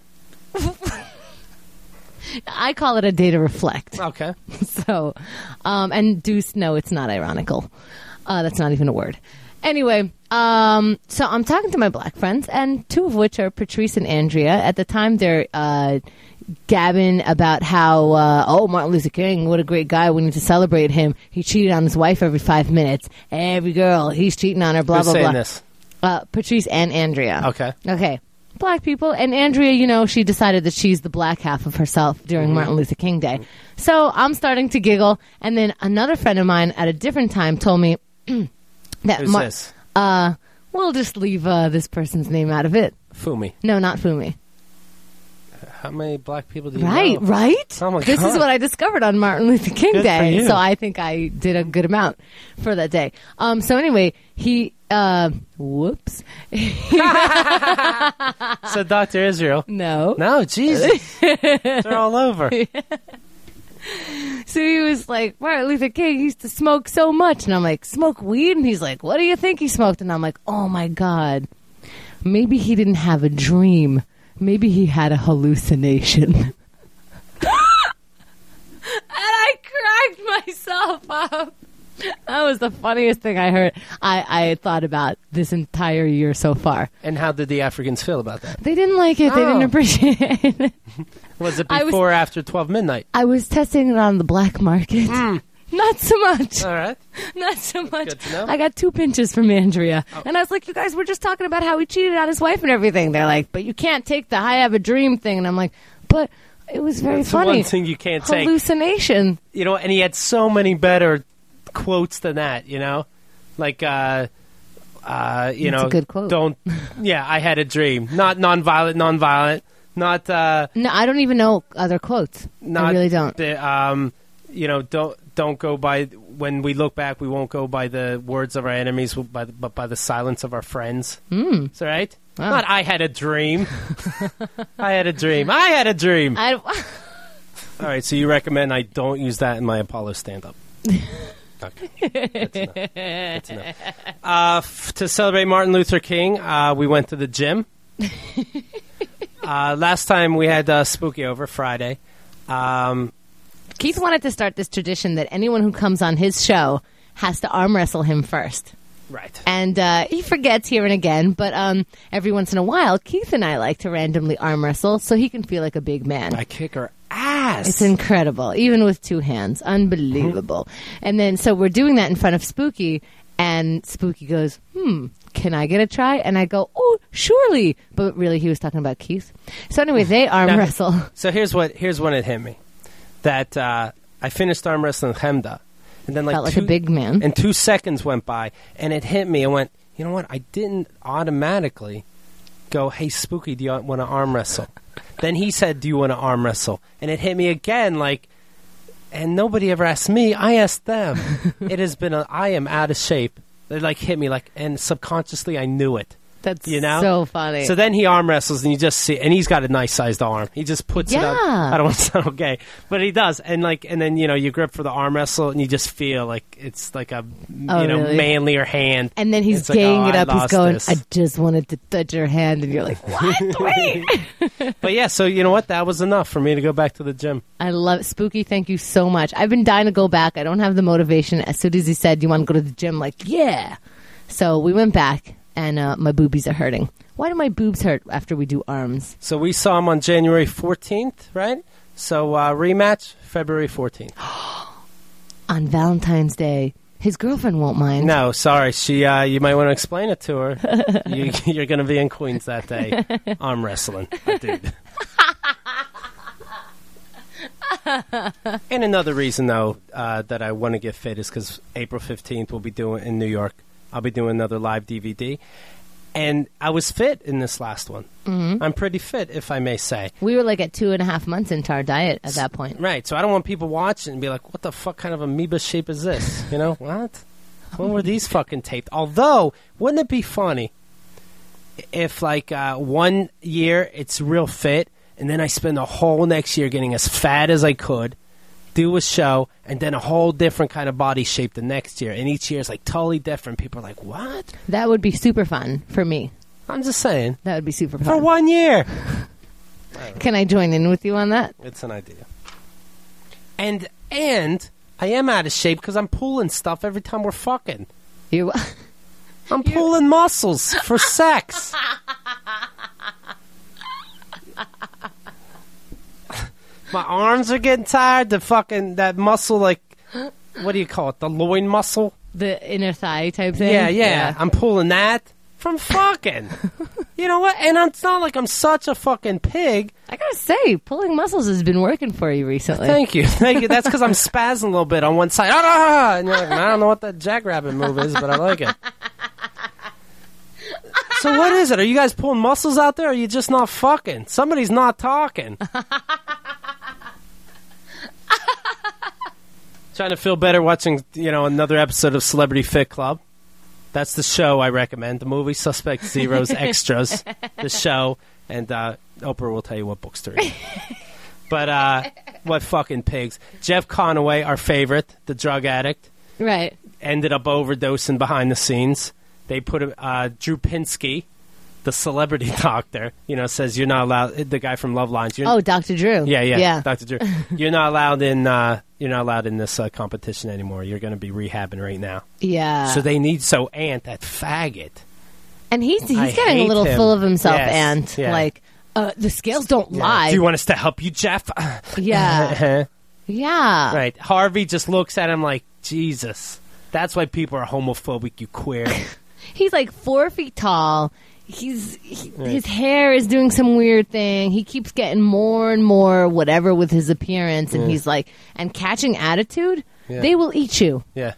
I call it a day to reflect. Okay. So, and Deuce, no, it's not ironical. That's not even a word. Anyway, so I'm talking to my black friends, and 2 of which are Patrice and Andrea. At the time, they're gabbing about how, Martin Luther King, what a great guy. We need to celebrate him. He cheated on his wife every 5 minutes. Every girl, he's cheating on her, blah, Who's blah, saying blah. this? Patrice and Andrea. Okay. Black people. And Andrea, she decided that she's the black half of herself during Martin Luther King Day. So I'm starting to giggle. And then another friend of mine at a different time told me that Who's this? we'll just leave this person's name out of it. Fumi. No, not Fumi. How many black people do you know? Right? Oh, my This God. is what I discovered on Martin Luther King Good for Day. you. So I think I did a good amount for that day. So anyway, he, whoops. So Dr. Israel. No. No, Jesus. They're all over. So he was like, Martin Luther King used to smoke so much. And I'm like, smoke weed? And he's like, what do you think he smoked? And I'm like, oh my God. Maybe he didn't have a dream. Maybe he had a hallucination. And I cracked myself up. That was the funniest thing I heard. I thought about this entire year so far. And how did the Africans feel about that? They didn't like it. They didn't appreciate it. Was it before or after 12 midnight? I was testing it on the black market. Not so much. All right. Not so much. Good to know. I got 2 pinches from Andrea. And I was like, you guys were just talking about how he cheated on his wife and everything. They're like, but you can't take the I have a dream thing. And I'm like, but it was very That's funny. one thing you can't take. Hallucination. And he had so many better quotes than that, Like, That's a good quote. I had a dream. Not nonviolent. Not, No, I don't even know other quotes. not I really don't. Don't go by, when we look back, we won't go by the words of our enemies, but by the silence of our friends. Is that right? Wow. Not I had a dream. I had a dream. I had a dream. All right, so you recommend I don't use that in my Apollo stand-up. Okay. Good to know. Good to know. To celebrate Martin Luther King, we went to the gym. Last time we had Spooky over Friday. Keith wanted to start this tradition that anyone who comes on his show has to arm wrestle him first. Right. And he forgets here and again, but every once in a while, Keith and I like to randomly arm wrestle so he can feel like a big man. I kick her ass. It's incredible, even with 2 hands. Unbelievable. And then, so we're doing that in front of Spooky, and Spooky goes, can I get a try? And I go, oh, surely. But really, he was talking about Keith. So anyway, they arm wrestle. So here's when it hit me. That I finished arm wrestling Hemda. And then Felt like a big man. And 2 seconds went by, and it hit me. I went, you know what? I didn't automatically go, hey, Spooky, do you want to arm wrestle? Then he said, do you want to arm wrestle? And it hit me again, and nobody ever asked me. I asked them. It has been I am out of shape. It hit me and subconsciously I knew it. That's so funny. So then he arm wrestles, and you just see, and he's got a nice sized arm. He just puts it up. I don't want to sound okay, but he does. And then you grip for the arm wrestle, and you just feel like it's like a really? manlier hand. And then he's gaying it up. He's going, I just wanted to touch your hand, and you're like, what? Wait. But yeah, so you know what? That was enough for me to go back to the gym. I love it. Spooky, thank you so much. I've been dying to go back. I don't have the motivation. As soon as he said, you want to go to the gym? Like, yeah. So we went back. And my boobies are hurting. Why do my boobs hurt after we do arms? So we saw him on January 14th, right? So rematch, February 14th. On Valentine's Day. His girlfriend won't mind. No, sorry. She. You might want to explain it to her. You're going to be in Queens that day. Arm wrestling. Dude. And another reason, though, that I want to get fit is because April 15th we'll be doing in New York. I'll be doing another live DVD. And I was fit in this last one. Mm-hmm. I'm pretty fit, if I may say. We were at 2.5 months into our diet at that point. Right. So I don't want people watching and be like, what the fuck kind of amoeba shape is this? What? When were these fucking taped? Although, wouldn't it be funny if like 1 year it's real fit, and then I spend the whole next year getting as fat as I could, do a show, and then a whole different kind of body shape the next year, and each year is like totally different. People are like, what? That would be super fun for me. I'm just saying. That would be super fun. For 1 year. Can I join in with you on that? It's an idea. And I am out of shape because I'm pulling stuff every time we're fucking. I'm pulling muscles for sex. My arms are getting tired. That muscle, like, what do you call it? The loin muscle? The inner thigh type thing? Yeah. I'm pulling that from fucking. You know what? And it's not like I'm such a fucking pig. I gotta say, pulling muscles has been working for you recently. Thank you. That's because I'm spazzing a little bit on one side. Ah! And you're like, I don't know what that jackrabbit move is, but I like it. So what is it? Are you guys pulling muscles out there, or are you just not fucking? Somebody's not talking. Trying to feel better watching, another episode of Celebrity Fit Club. That's the show I recommend. The movie Suspect Zero's Extras. The show. And Oprah will tell you what books to read. But what fucking pigs. Jeff Conaway, our favorite, the drug addict. Right. Ended up overdosing behind the scenes. They put Drew Pinsky, the celebrity doctor, says you're not allowed. The guy from Love Lines. Dr. Drew. Yeah, Dr. Drew. You're not allowed in. You're not allowed in this competition anymore. You're going to be rehabbing right now. Yeah. So they need Ant, that faggot. And he's getting a little full of himself, yes. Ant. Yeah. Like the scales don't lie. Do you want us to help you, Jeff? Yeah. Yeah. Right. Harvey just looks at him like, Jesus. That's why people are homophobic, you queer. He's like 4 feet tall. His hair is doing some weird thing. He keeps getting more and more whatever with his appearance, and he's like, and catching attitude, they will eat you. Yeah.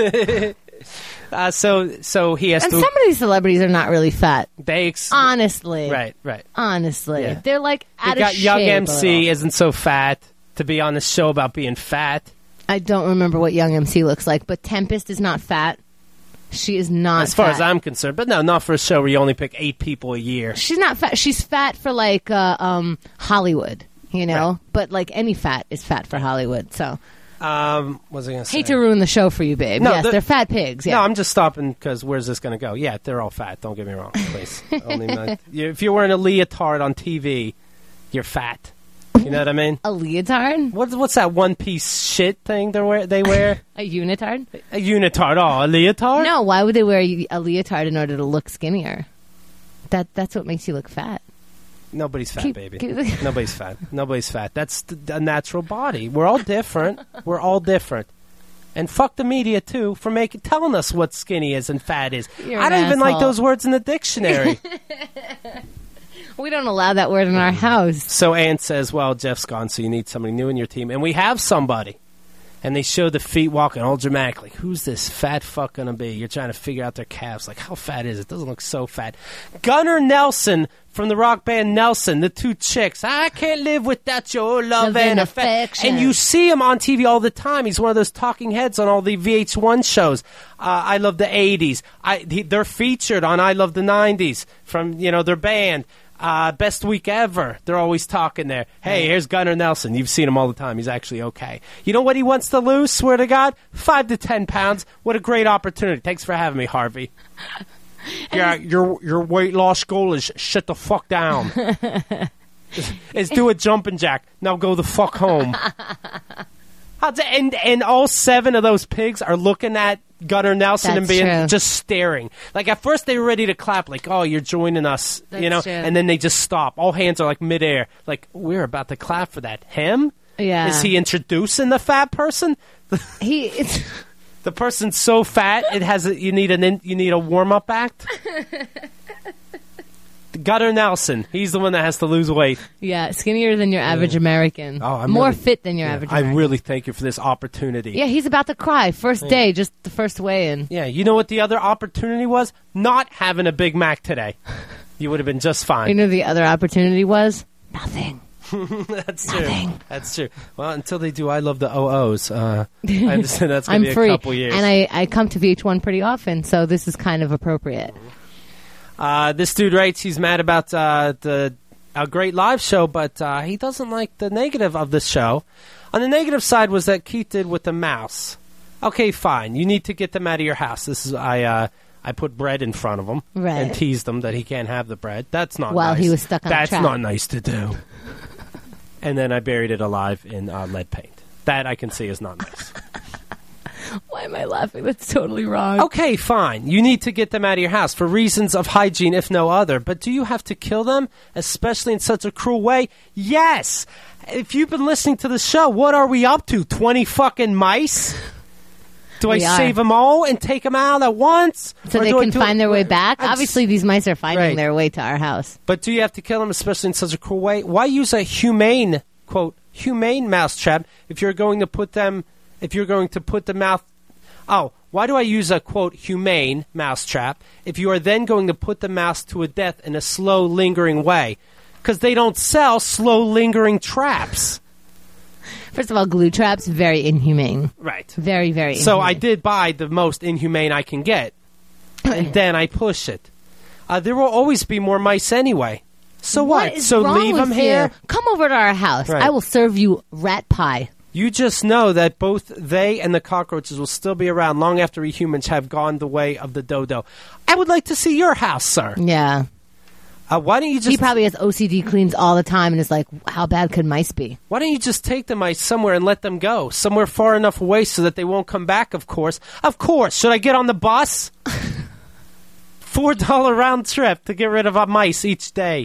So he has and to. Some of these celebrities are not really fat. Honestly. Right. Honestly. Yeah. They're like out got of shape. Young MC isn't so fat to be on the show about being fat. I don't remember what Young MC looks like, but Tempest is not fat. She is not as far fat. as I'm concerned. But no, not for a show where you only pick 8 people a year. She's not fat. She's fat for like Hollywood, Right. But like any fat is fat for Hollywood. So, what was I going to say? Hate to ruin the show for you, babe. No, yes, they're fat pigs. Yeah. No, I'm just stopping because where's this going to go? Yeah, they're all fat. Don't get me wrong, please. If you're wearing a leotard on TV, you're fat. You know what I mean? A leotard? What's that one-piece shit thing they wear? A unitard? A unitard. Oh, a leotard? No, why would they wear a leotard in order to look skinnier? That's what makes you look fat. Nobody's fat, baby. Nobody's fat. Nobody's fat. That's a natural body. We're all different. We're all different. And fuck the media, too, for telling us what skinny is and fat is. I don't even like those words in the dictionary. We don't allow that word in our house. So Ant says, well, Jeff's gone, so you need somebody new in your team. And we have somebody. And they show the feet walking all dramatic. Like, who's this fat fuck going to be? You're trying to figure out their calves. Like, how fat is it? Doesn't look so fat. Gunnar Nelson from the rock band Nelson, the 2 chicks. I can't live without your love and affection. And you see him on TV all the time. He's one of those talking heads on all the VH1 shows. I love the 80s. They're featured on I Love the 90s from, their band. Best week ever. They're always talking there. Hey, here's Gunnar Nelson. You've seen him all the time. He's actually okay. You know what he wants to lose? Swear to God, 5 to 10 pounds. What a great opportunity. Thanks for having me, Harvey. Yeah, your weight loss goal is shut the fuck down. Is do a jumping jack. Now go the fuck home. And all 7 of those pigs are looking at Gunnar Nelson and being just staring. Like at first they were ready to clap, like, "Oh, you're joining us," That's true. And then they just stop. All hands are like midair, like we're about to clap for that. Him? Yeah. Is he introducing the fat person? The person's so fat it has you need a warm up act. Gunnar Nelson, he's the one that has to lose weight. Yeah, skinnier than your average American. Oh, I'm more really, fit than your average American. I really thank you for this opportunity. Yeah, he's about to cry. First day, just the first weigh-in. Yeah, you know what the other opportunity was? Not having a Big Mac today. You would have been just fine. You know the other opportunity was? Nothing. That's true. Nothing. That's true. Well, until they do I Love the OOs, I understand that's going to be free. a couple years. And I come to VH1 pretty often, so this is kind of appropriate. This dude writes he's mad about a great live show, but he doesn't like the negative of the show. On the negative side was that Keith did with the mouse. Okay, fine. You need to get them out of your house. This is I put bread in front of him and teased him that he can't have the bread. That's not While nice. he was stuck on That's a trap. not nice to do. And then I buried it alive in lead paint. That I can see is not nice. Why am I laughing? That's totally wrong. Okay, fine. You need to get them out of your house for reasons of hygiene, if no other. But do you have to kill them, especially in such a cruel way? Yes! If you've been listening to the show, what are we up to? 20 fucking mice? Do I save them all and take them out at once? So they can find their way back? Obviously, these mice are finding their way to our house. But do you have to kill them, especially in such a cruel way? Why use a humane, quote, humane mousetrap if you're going to put them... why do I use a, quote, humane mousetrap if you are then going to put the mouse to a death in a slow, lingering way? Because they don't sell slow, lingering traps. First of all, glue traps, very inhumane. Right. Very, very inhumane. So I did buy the most inhumane I can get. And then I push it. There will always be more mice anyway. So what? Is So wrong leave with them here? you? Come over to our house. Right. I will serve you rat pie. You just know that both they and the cockroaches will still be around long after we humans have gone the way of the dodo. I would like to see your house, sir. Yeah. Why don't you just... He probably has OCD cleans all the time and is like, how bad could mice be? Why don't you just take the mice somewhere and let them go? Somewhere far enough away so that they won't come back, of course. Of course. Should I get on the bus? $4 round trip to get rid of mice each day.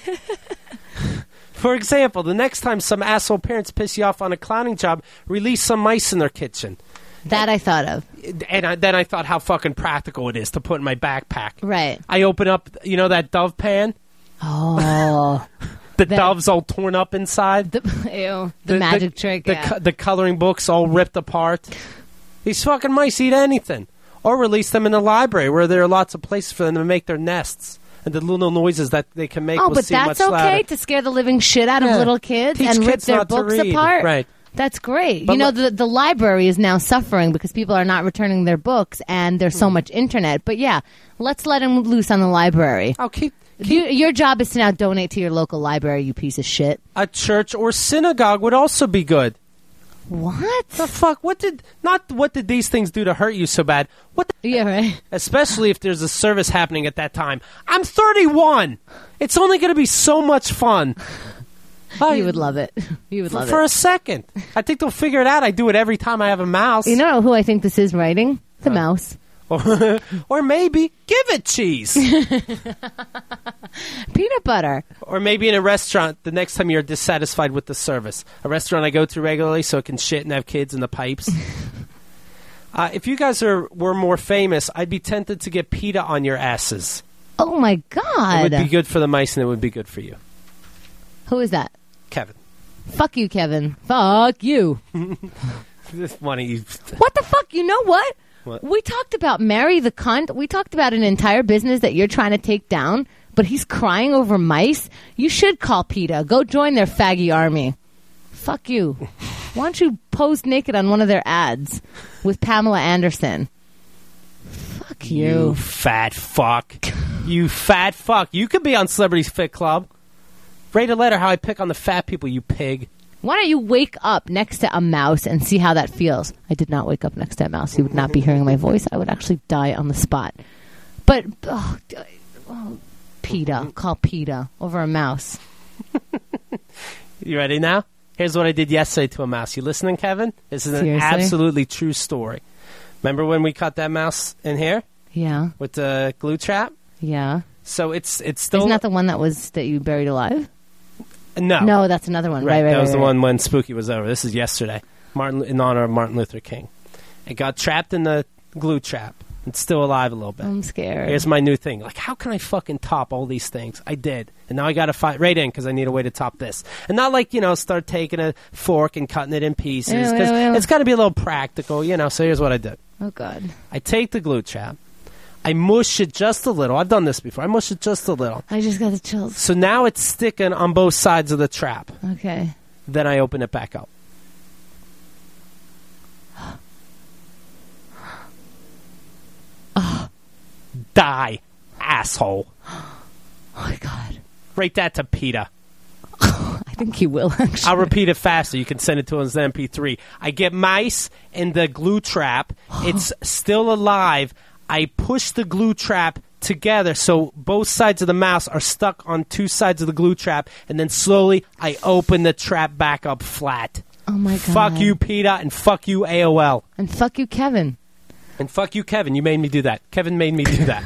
For example, the next time some asshole parents piss you off on a clowning job, release some mice in their kitchen. That I thought of. And then I thought how fucking practical it is to put in my backpack. Right. I open up, that Dove pan? Oh. The Dove's all torn up inside. The magic trick. The coloring book's all ripped apart. These fucking mice eat anything. Or release them in the library where there are lots of places for them to make their nests. And the little noises that they can make will but seem that's much okay louder. to scare the living shit out of little kids Teach and rip kids their not to books read. apart. Right. That's great. But the library is now suffering because people are not returning their books and there's so much internet. But yeah, let's let them loose on the library. I'll keep Your job is to now donate to your local library, you piece of shit. a church or synagogue would also be good. What? The fuck? What did these things do to hurt you so bad? Yeah, right. Especially if there's a service happening at that time. I'm 31. It's only going to be so much fun. You would love it. You would love for it. a second. I think they'll figure it out. I do it every time I have a mouse. You know who I think this is writing? The mouse. Or maybe give it cheese. Peanut butter. Or maybe in a restaurant the next time you're dissatisfied with the service. A restaurant I go to regularly so it can shit and have kids in the pipes. If you guys were more famous, I'd be tempted to get PETA on your asses. Oh, my God. It would be good for the mice and it would be good for you. Who is that? Kevin. Fuck you, Kevin. Fuck you. Why don't you... What the fuck? You know what? What? We talked about Mary the cunt. We talked about an entire business that you're trying to take down, but he's crying over mice. You should call PETA. Go join their faggy army. Fuck you. Why don't you pose naked on one of their ads with Pamela Anderson? Fuck you. You fat fuck. You fat fuck. You could be on Celebrity Fit Club. Write a letter how I pick on the fat people, you pig. Why don't you wake up next to a mouse and see how that feels? I did not wake up next to a mouse. He would not be hearing my voice. I would actually die on the spot. But, PETA. Call PETA over a mouse. You ready now? Here's what I did yesterday to a mouse. You listening, Kevin? This is an Seriously? absolutely true story. Remember when we caught that mouse in here Yeah. with the glue trap? Yeah. So it's still... Isn't that the one that you buried alive? No. No, that's another one. Right. That was the right. one when Spooky was over. This is yesterday, in honor of Martin Luther King. It got trapped in the glue trap. It's still alive a little bit. I'm scared. Here's my new thing. Like, how can I fucking top all these things? I did. And now I got to fight right in because I need a way to top this. And not like, start taking a fork and cutting it in pieces because it's got to be a little practical, So here's what I did. Oh, God. I take the glue trap. I mush it just a little. I've done this before. I mush it just a little. I just got the chills. So now it's sticking on both sides of the trap. Okay. Then I open it back up. Die, asshole. Oh, my God. Rate that to PETA. I think he will, actually. I'll repeat it faster. You can send it to us as MP3. I get mice in the glue trap. It's still alive. I push the glue trap together so both sides of the mouse are stuck on two sides of the glue trap, and then slowly I open the trap back up flat. Oh, my God. Fuck you, PETA, and fuck you, AOL. And fuck you, Kevin. And fuck you, Kevin. You made me do that. Kevin made me do that.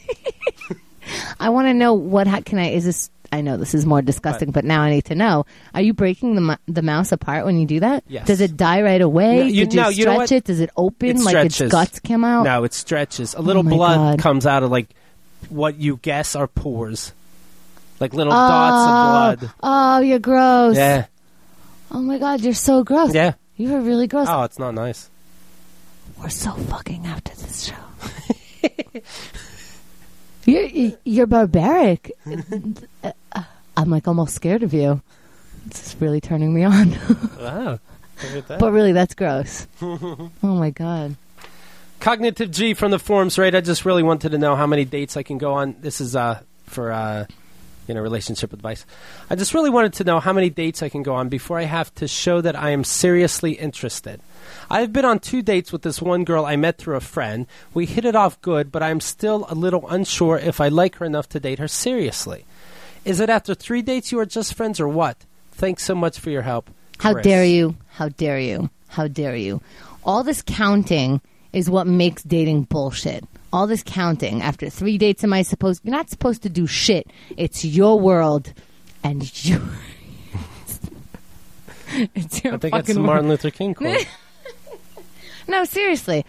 I want to know is this, I know this is more disgusting, but now I need to know. Are you breaking the mouse apart when you do that? Yes. Does it die right away? You stretch it? Does it open like its guts come out? No, it stretches. A little my blood God. comes out of like what you guess are pores. Like little dots of blood. Oh, you're gross. Yeah. Oh my God, you're so gross. Yeah. You are really gross. Oh, it's not nice. We're so fucking after this show. You're barbaric. I'm like almost scared of you. It's really turning me on. Wow. Look at that. But really, that's gross. Oh my God. Cognitive G from the forums, right? I just really wanted to know how many dates I can go on. This is for relationship advice. I just really wanted to know how many dates I can go on before I have to show that I am seriously interested. I've been on 2 dates with this one girl I met through a friend. We hit it off good, but I'm still a little unsure if I like her enough to date her seriously. Is it after 3 dates you are just friends or what? Thanks so much for your help. How Chris. dare you? How dare you? How dare you? All this counting is what makes dating bullshit. All this counting. After 3 dates, you're not supposed to do shit. It's your world. And you. It's your I think fucking it's a world. Martin Luther King quote. No, seriously.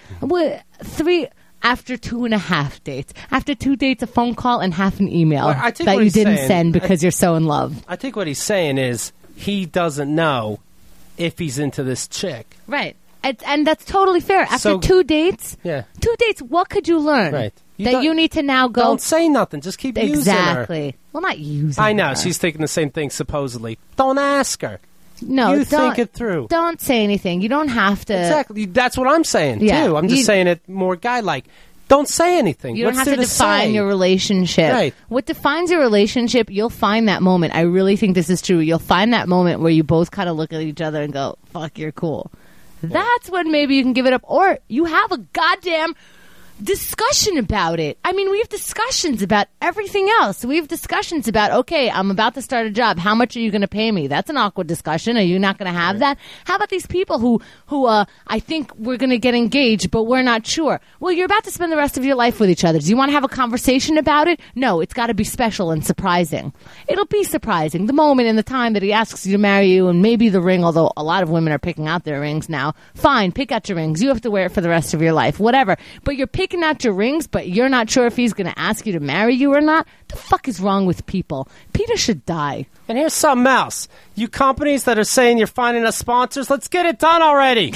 After 2.5 dates. After 2 dates, a phone call and half an email Well, I think that what you he's didn't saying- send because you're so in love. I think what he's saying is he doesn't know if he's into this chick. Right. And that's totally fair. After So- 2 dates, Yeah. 2 dates, what could you learn? Right. You That don't- you need to now go. Don't say nothing. Just keep using her. Exactly. Well, not using I know. her. She's thinking the same thing, supposedly. Don't ask her. No, You don't, think it through. Don't say anything. You don't have to. Exactly. That's what I'm saying, Yeah. too. I'm just saying it more guy-like. Don't say anything. You don't What's have to there define say? your relationship. Right. What defines your relationship, you'll find that moment. I really think this is true. You'll find that moment where you both kind of look at each other and go, fuck, you're cool. That's when maybe you can give it up. Or you have a goddamn discussion about it. I mean, we have discussions about everything else. We have discussions about, okay, I'm about to start a job. How much are you going to pay me? That's an awkward discussion. Are you not going to have that? How about these people who I think we're going to get engaged, but we're not sure? Well, you're about to spend the rest of your life with each other. Do you want to have a conversation about it? No, it's got to be special and surprising. It'll be surprising. The moment and the time that he asks you to marry you, and maybe the ring, although a lot of women are picking out their rings now. Fine, pick out your rings. You have to wear it for the rest of your life. Whatever. But you're picking out your rings, but you're not sure if he's going to ask you to marry you or not. The fuck is wrong with people? PETA should die. And here's something else. You companies that are saying you're finding us sponsors, let's get it done already.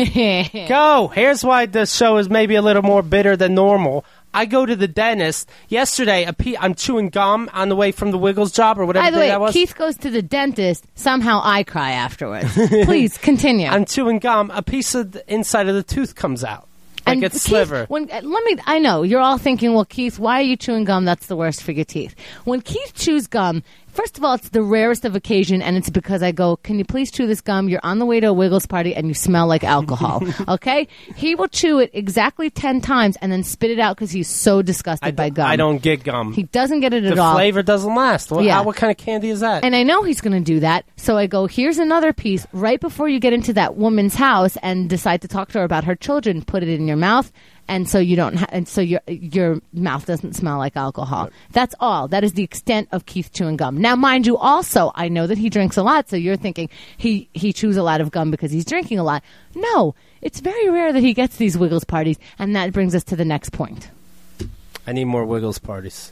Go. Here's why this show is maybe a little more bitter than normal. I go to the dentist. Yesterday, I'm chewing gum on the way from the Wiggles job or whatever By the day that way, was. Keith goes to the dentist. Somehow I cry afterwards. Please continue. I'm chewing gum. A piece of the inside of the tooth comes out. Like And it's Keith, sliver. I know you're all thinking, well, Keith, why are you chewing gum? That's the worst for your teeth. When Keith chews gum, first of all, it's the rarest of occasion, and it's because I go, can you please chew this gum? You're on the way to a Wiggles party, and you smell like alcohol. Okay? He will chew it exactly 10 times and then spit it out because he's so disgusted by gum. I don't get gum. He doesn't get it at the all. flavor doesn't last. Yeah. What kind of candy is that? And I know he's going to do that. So I go, here's another piece. Right before you get into that woman's house and decide to talk to her about her children, put it in your mouth. And so you don't, and so your mouth doesn't smell like alcohol. That's all. That is the extent of Keith chewing gum. Now, mind you, also I know that he drinks a lot. So you're thinking he chews a lot of gum because he's drinking a lot. No, it's very rare that he gets these Wiggles parties, and that brings us to the next point. I need more Wiggles parties.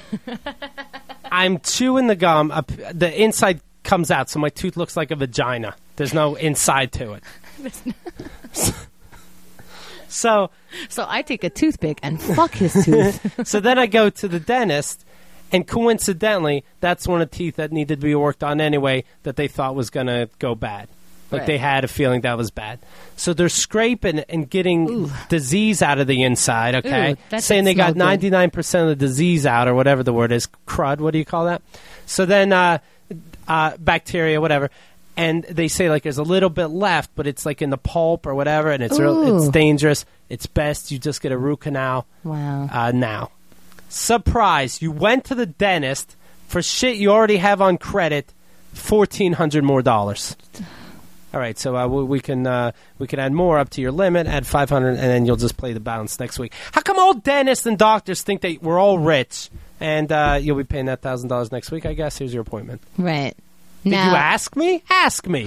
I'm chewing the gum. The inside comes out, so my tooth looks like a vagina. There's no inside to it. So I take a toothpick and fuck his tooth. So then I go to the dentist, and coincidentally, that's one of the teeth that needed to be worked on anyway that they thought was going to go bad. Like Right. they had a feeling that was bad. So they're scraping and getting disease out of the inside, okay? Ooh, that saying they got doesn't smell 99% of the disease out or whatever the word is. Crud, what do you call that? So then bacteria, whatever. And they say like there's a little bit left, but it's like in the pulp or whatever, and it's Ooh. dangerous. It's best you just get a root canal Wow. now. Surprise, you went to the dentist for shit you already have on credit, $1,400 more. All right, so we can add more up to your limit, add $500, and then you'll just play the balance next week. How come all dentists and doctors think that we're all rich, and you'll be paying that $1,000 next week? I guess here's your appointment. Right. Did you ask me? Ask me.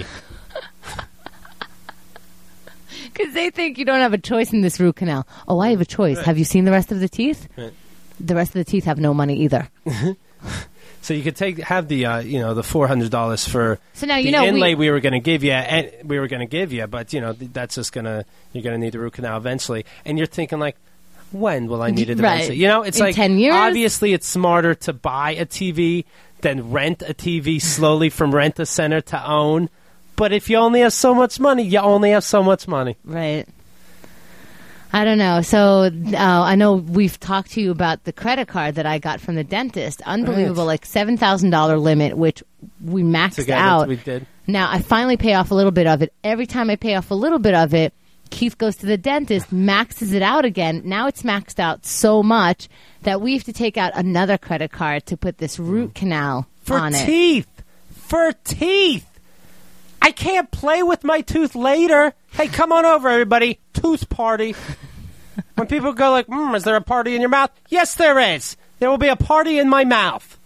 Because they think you don't have a choice in this root canal. Oh, I have a choice. Have you seen the rest of the teeth? Right. The rest of the teeth have no money either. So you could have the the $400 for So now the inlay we were going to give you, but that's just you're gonna need the root canal eventually, and you're thinking like, when will I need it eventually? Right. It's In like 10 years? Obviously, it's smarter to buy a TV than rent a TV slowly from Rent-A-Center to own. But if you only have so much money, you only have so much money. Right. I don't know. So I know we've talked to you about the credit card that I got from the dentist. Unbelievable, Right. like $7,000 limit, which we maxed Together, out. we did. Now I finally pay off a little bit of it. Every time I pay off a little bit of it, Keith goes to the dentist, maxes it out again. Now it's maxed out so much that we have to take out another credit card to put this root canal on it. For teeth. I can't play with my tooth later. Hey, come on over, everybody. Tooth party. When people go like, is there a party in your mouth? Yes, there is. There will be a party in my mouth.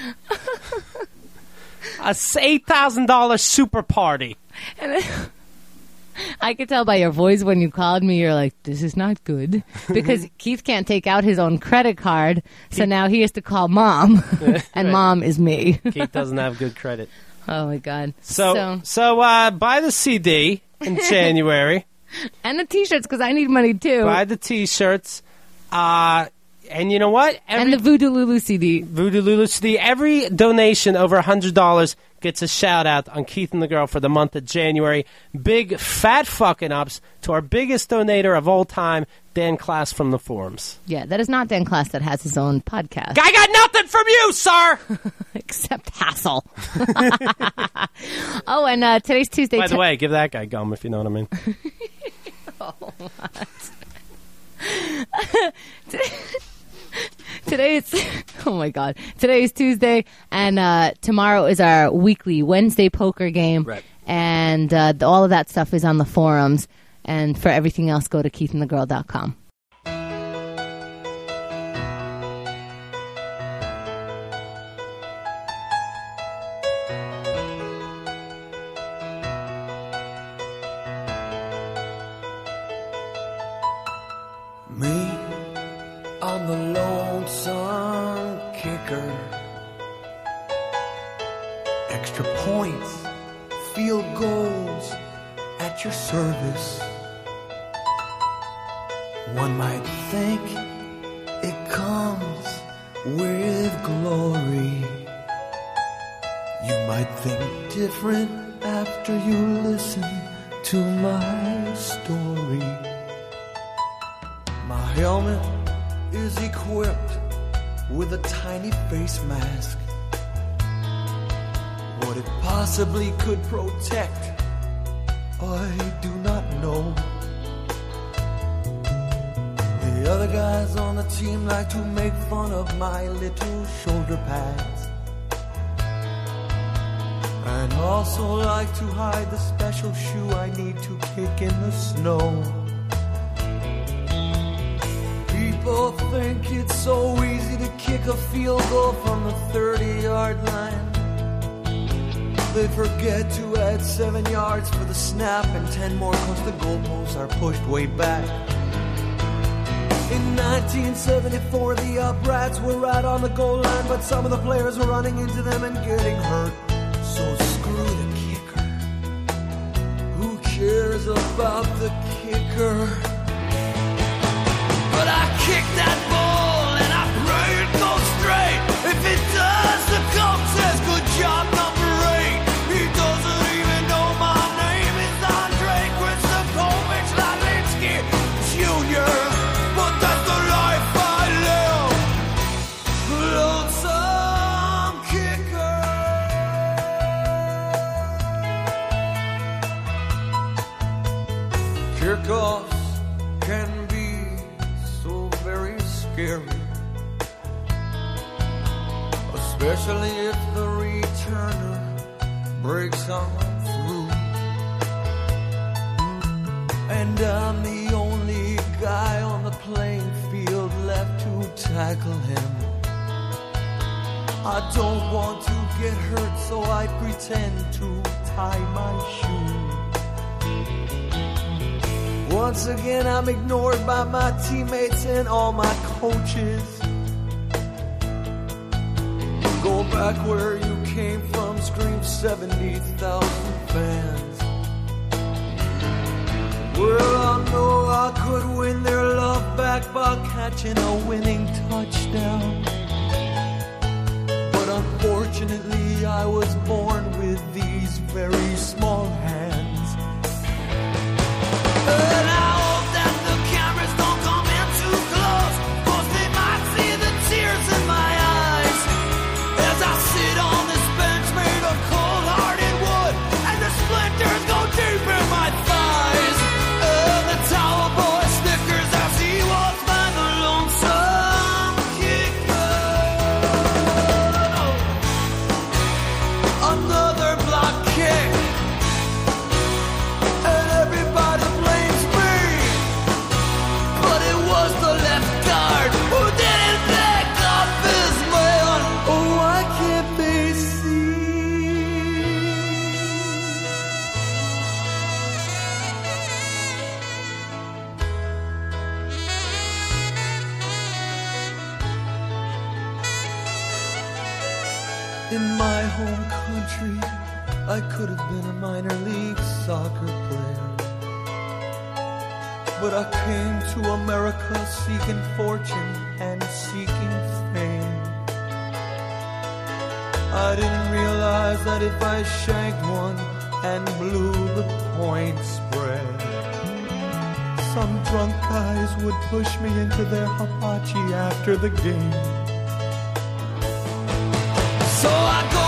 A $8,000 super party. I could tell by your voice when you called me, you're like, this is not good. Because Keith can't take out his own credit card, so now he has to call Mom. And Right. Mom is me. Keith doesn't have good credit. Oh, my God. So buy the CD in January. And the T-shirts, because I need money, too. Buy the T-shirts. And you know what? And the Voodoo Lulu CD. Voodoo Lulu CD. Every donation over $100 gets a shout-out on Keith and the Girl for the month of January. Big fat fucking ups to our biggest donator of all time, Dan Class from the forums. Yeah, that is not Dan Class that has his own podcast. I got nothing from you, sir! Except hassle. Oh, and today's Tuesday. By the way, give that guy gum if you know what I mean. Today is, oh my God. Today is Tuesday, and tomorrow is our weekly Wednesday poker game. Right. And all of that stuff is on the forums. And for everything else, go to keithandthegirl.com. Me, I'm the lonesome kicker. Extra points, field goals at your service. One might think it comes with glory. You might think different after you listen to my story. My helmet is equipped with a tiny face mask. What it possibly could protect, I do not know. The other guys on the team like to make fun of my little shoulder pads, and also like to hide the special shoe I need to kick in the snow. People think it's so easy to kick a field goal from the 30-yard line. They forget to add 7 yards for the snap and 10 more cause the goalposts are pushed way back. In 1974, the uprights were right on the goal line, but some of the players were running into them and getting hurt. So screw the kicker. Who cares about the kicker? But I kick that ball and I pray it goes straight. If it does, the coach says good job number 8. He doesn't even know my name. especially if the returner breaks on through. And I'm the only guy on the playing field left to tackle him. I don't want to get hurt, so I pretend to tie my shoe. Once again, I'm ignored by my teammates and all my coaches. Go back where you came from, scream 70,000 fans. Well, I know I could win their love back by catching a winning touchdown. But unfortunately, I was born with these very small hands. And I hope that the cameras don't come in too close, 'cause they might see the tears in my eyes as I sit on this bench made of cold-hearted wood, and the splinters go deep in my thighs. And the towel boy snickers as he walks by the lonesome kicker. Another block kick, and everybody blames me, but it was the left guard who didn't pick up his man. Oh, why can't they see? In my home country, I could have been a minor league soccer player, but I came to America seeking fortune and seeking fame. I didn't realize that if I shanked one and blew the point spread, some drunk guys would push me into their hibachi after the game. So I go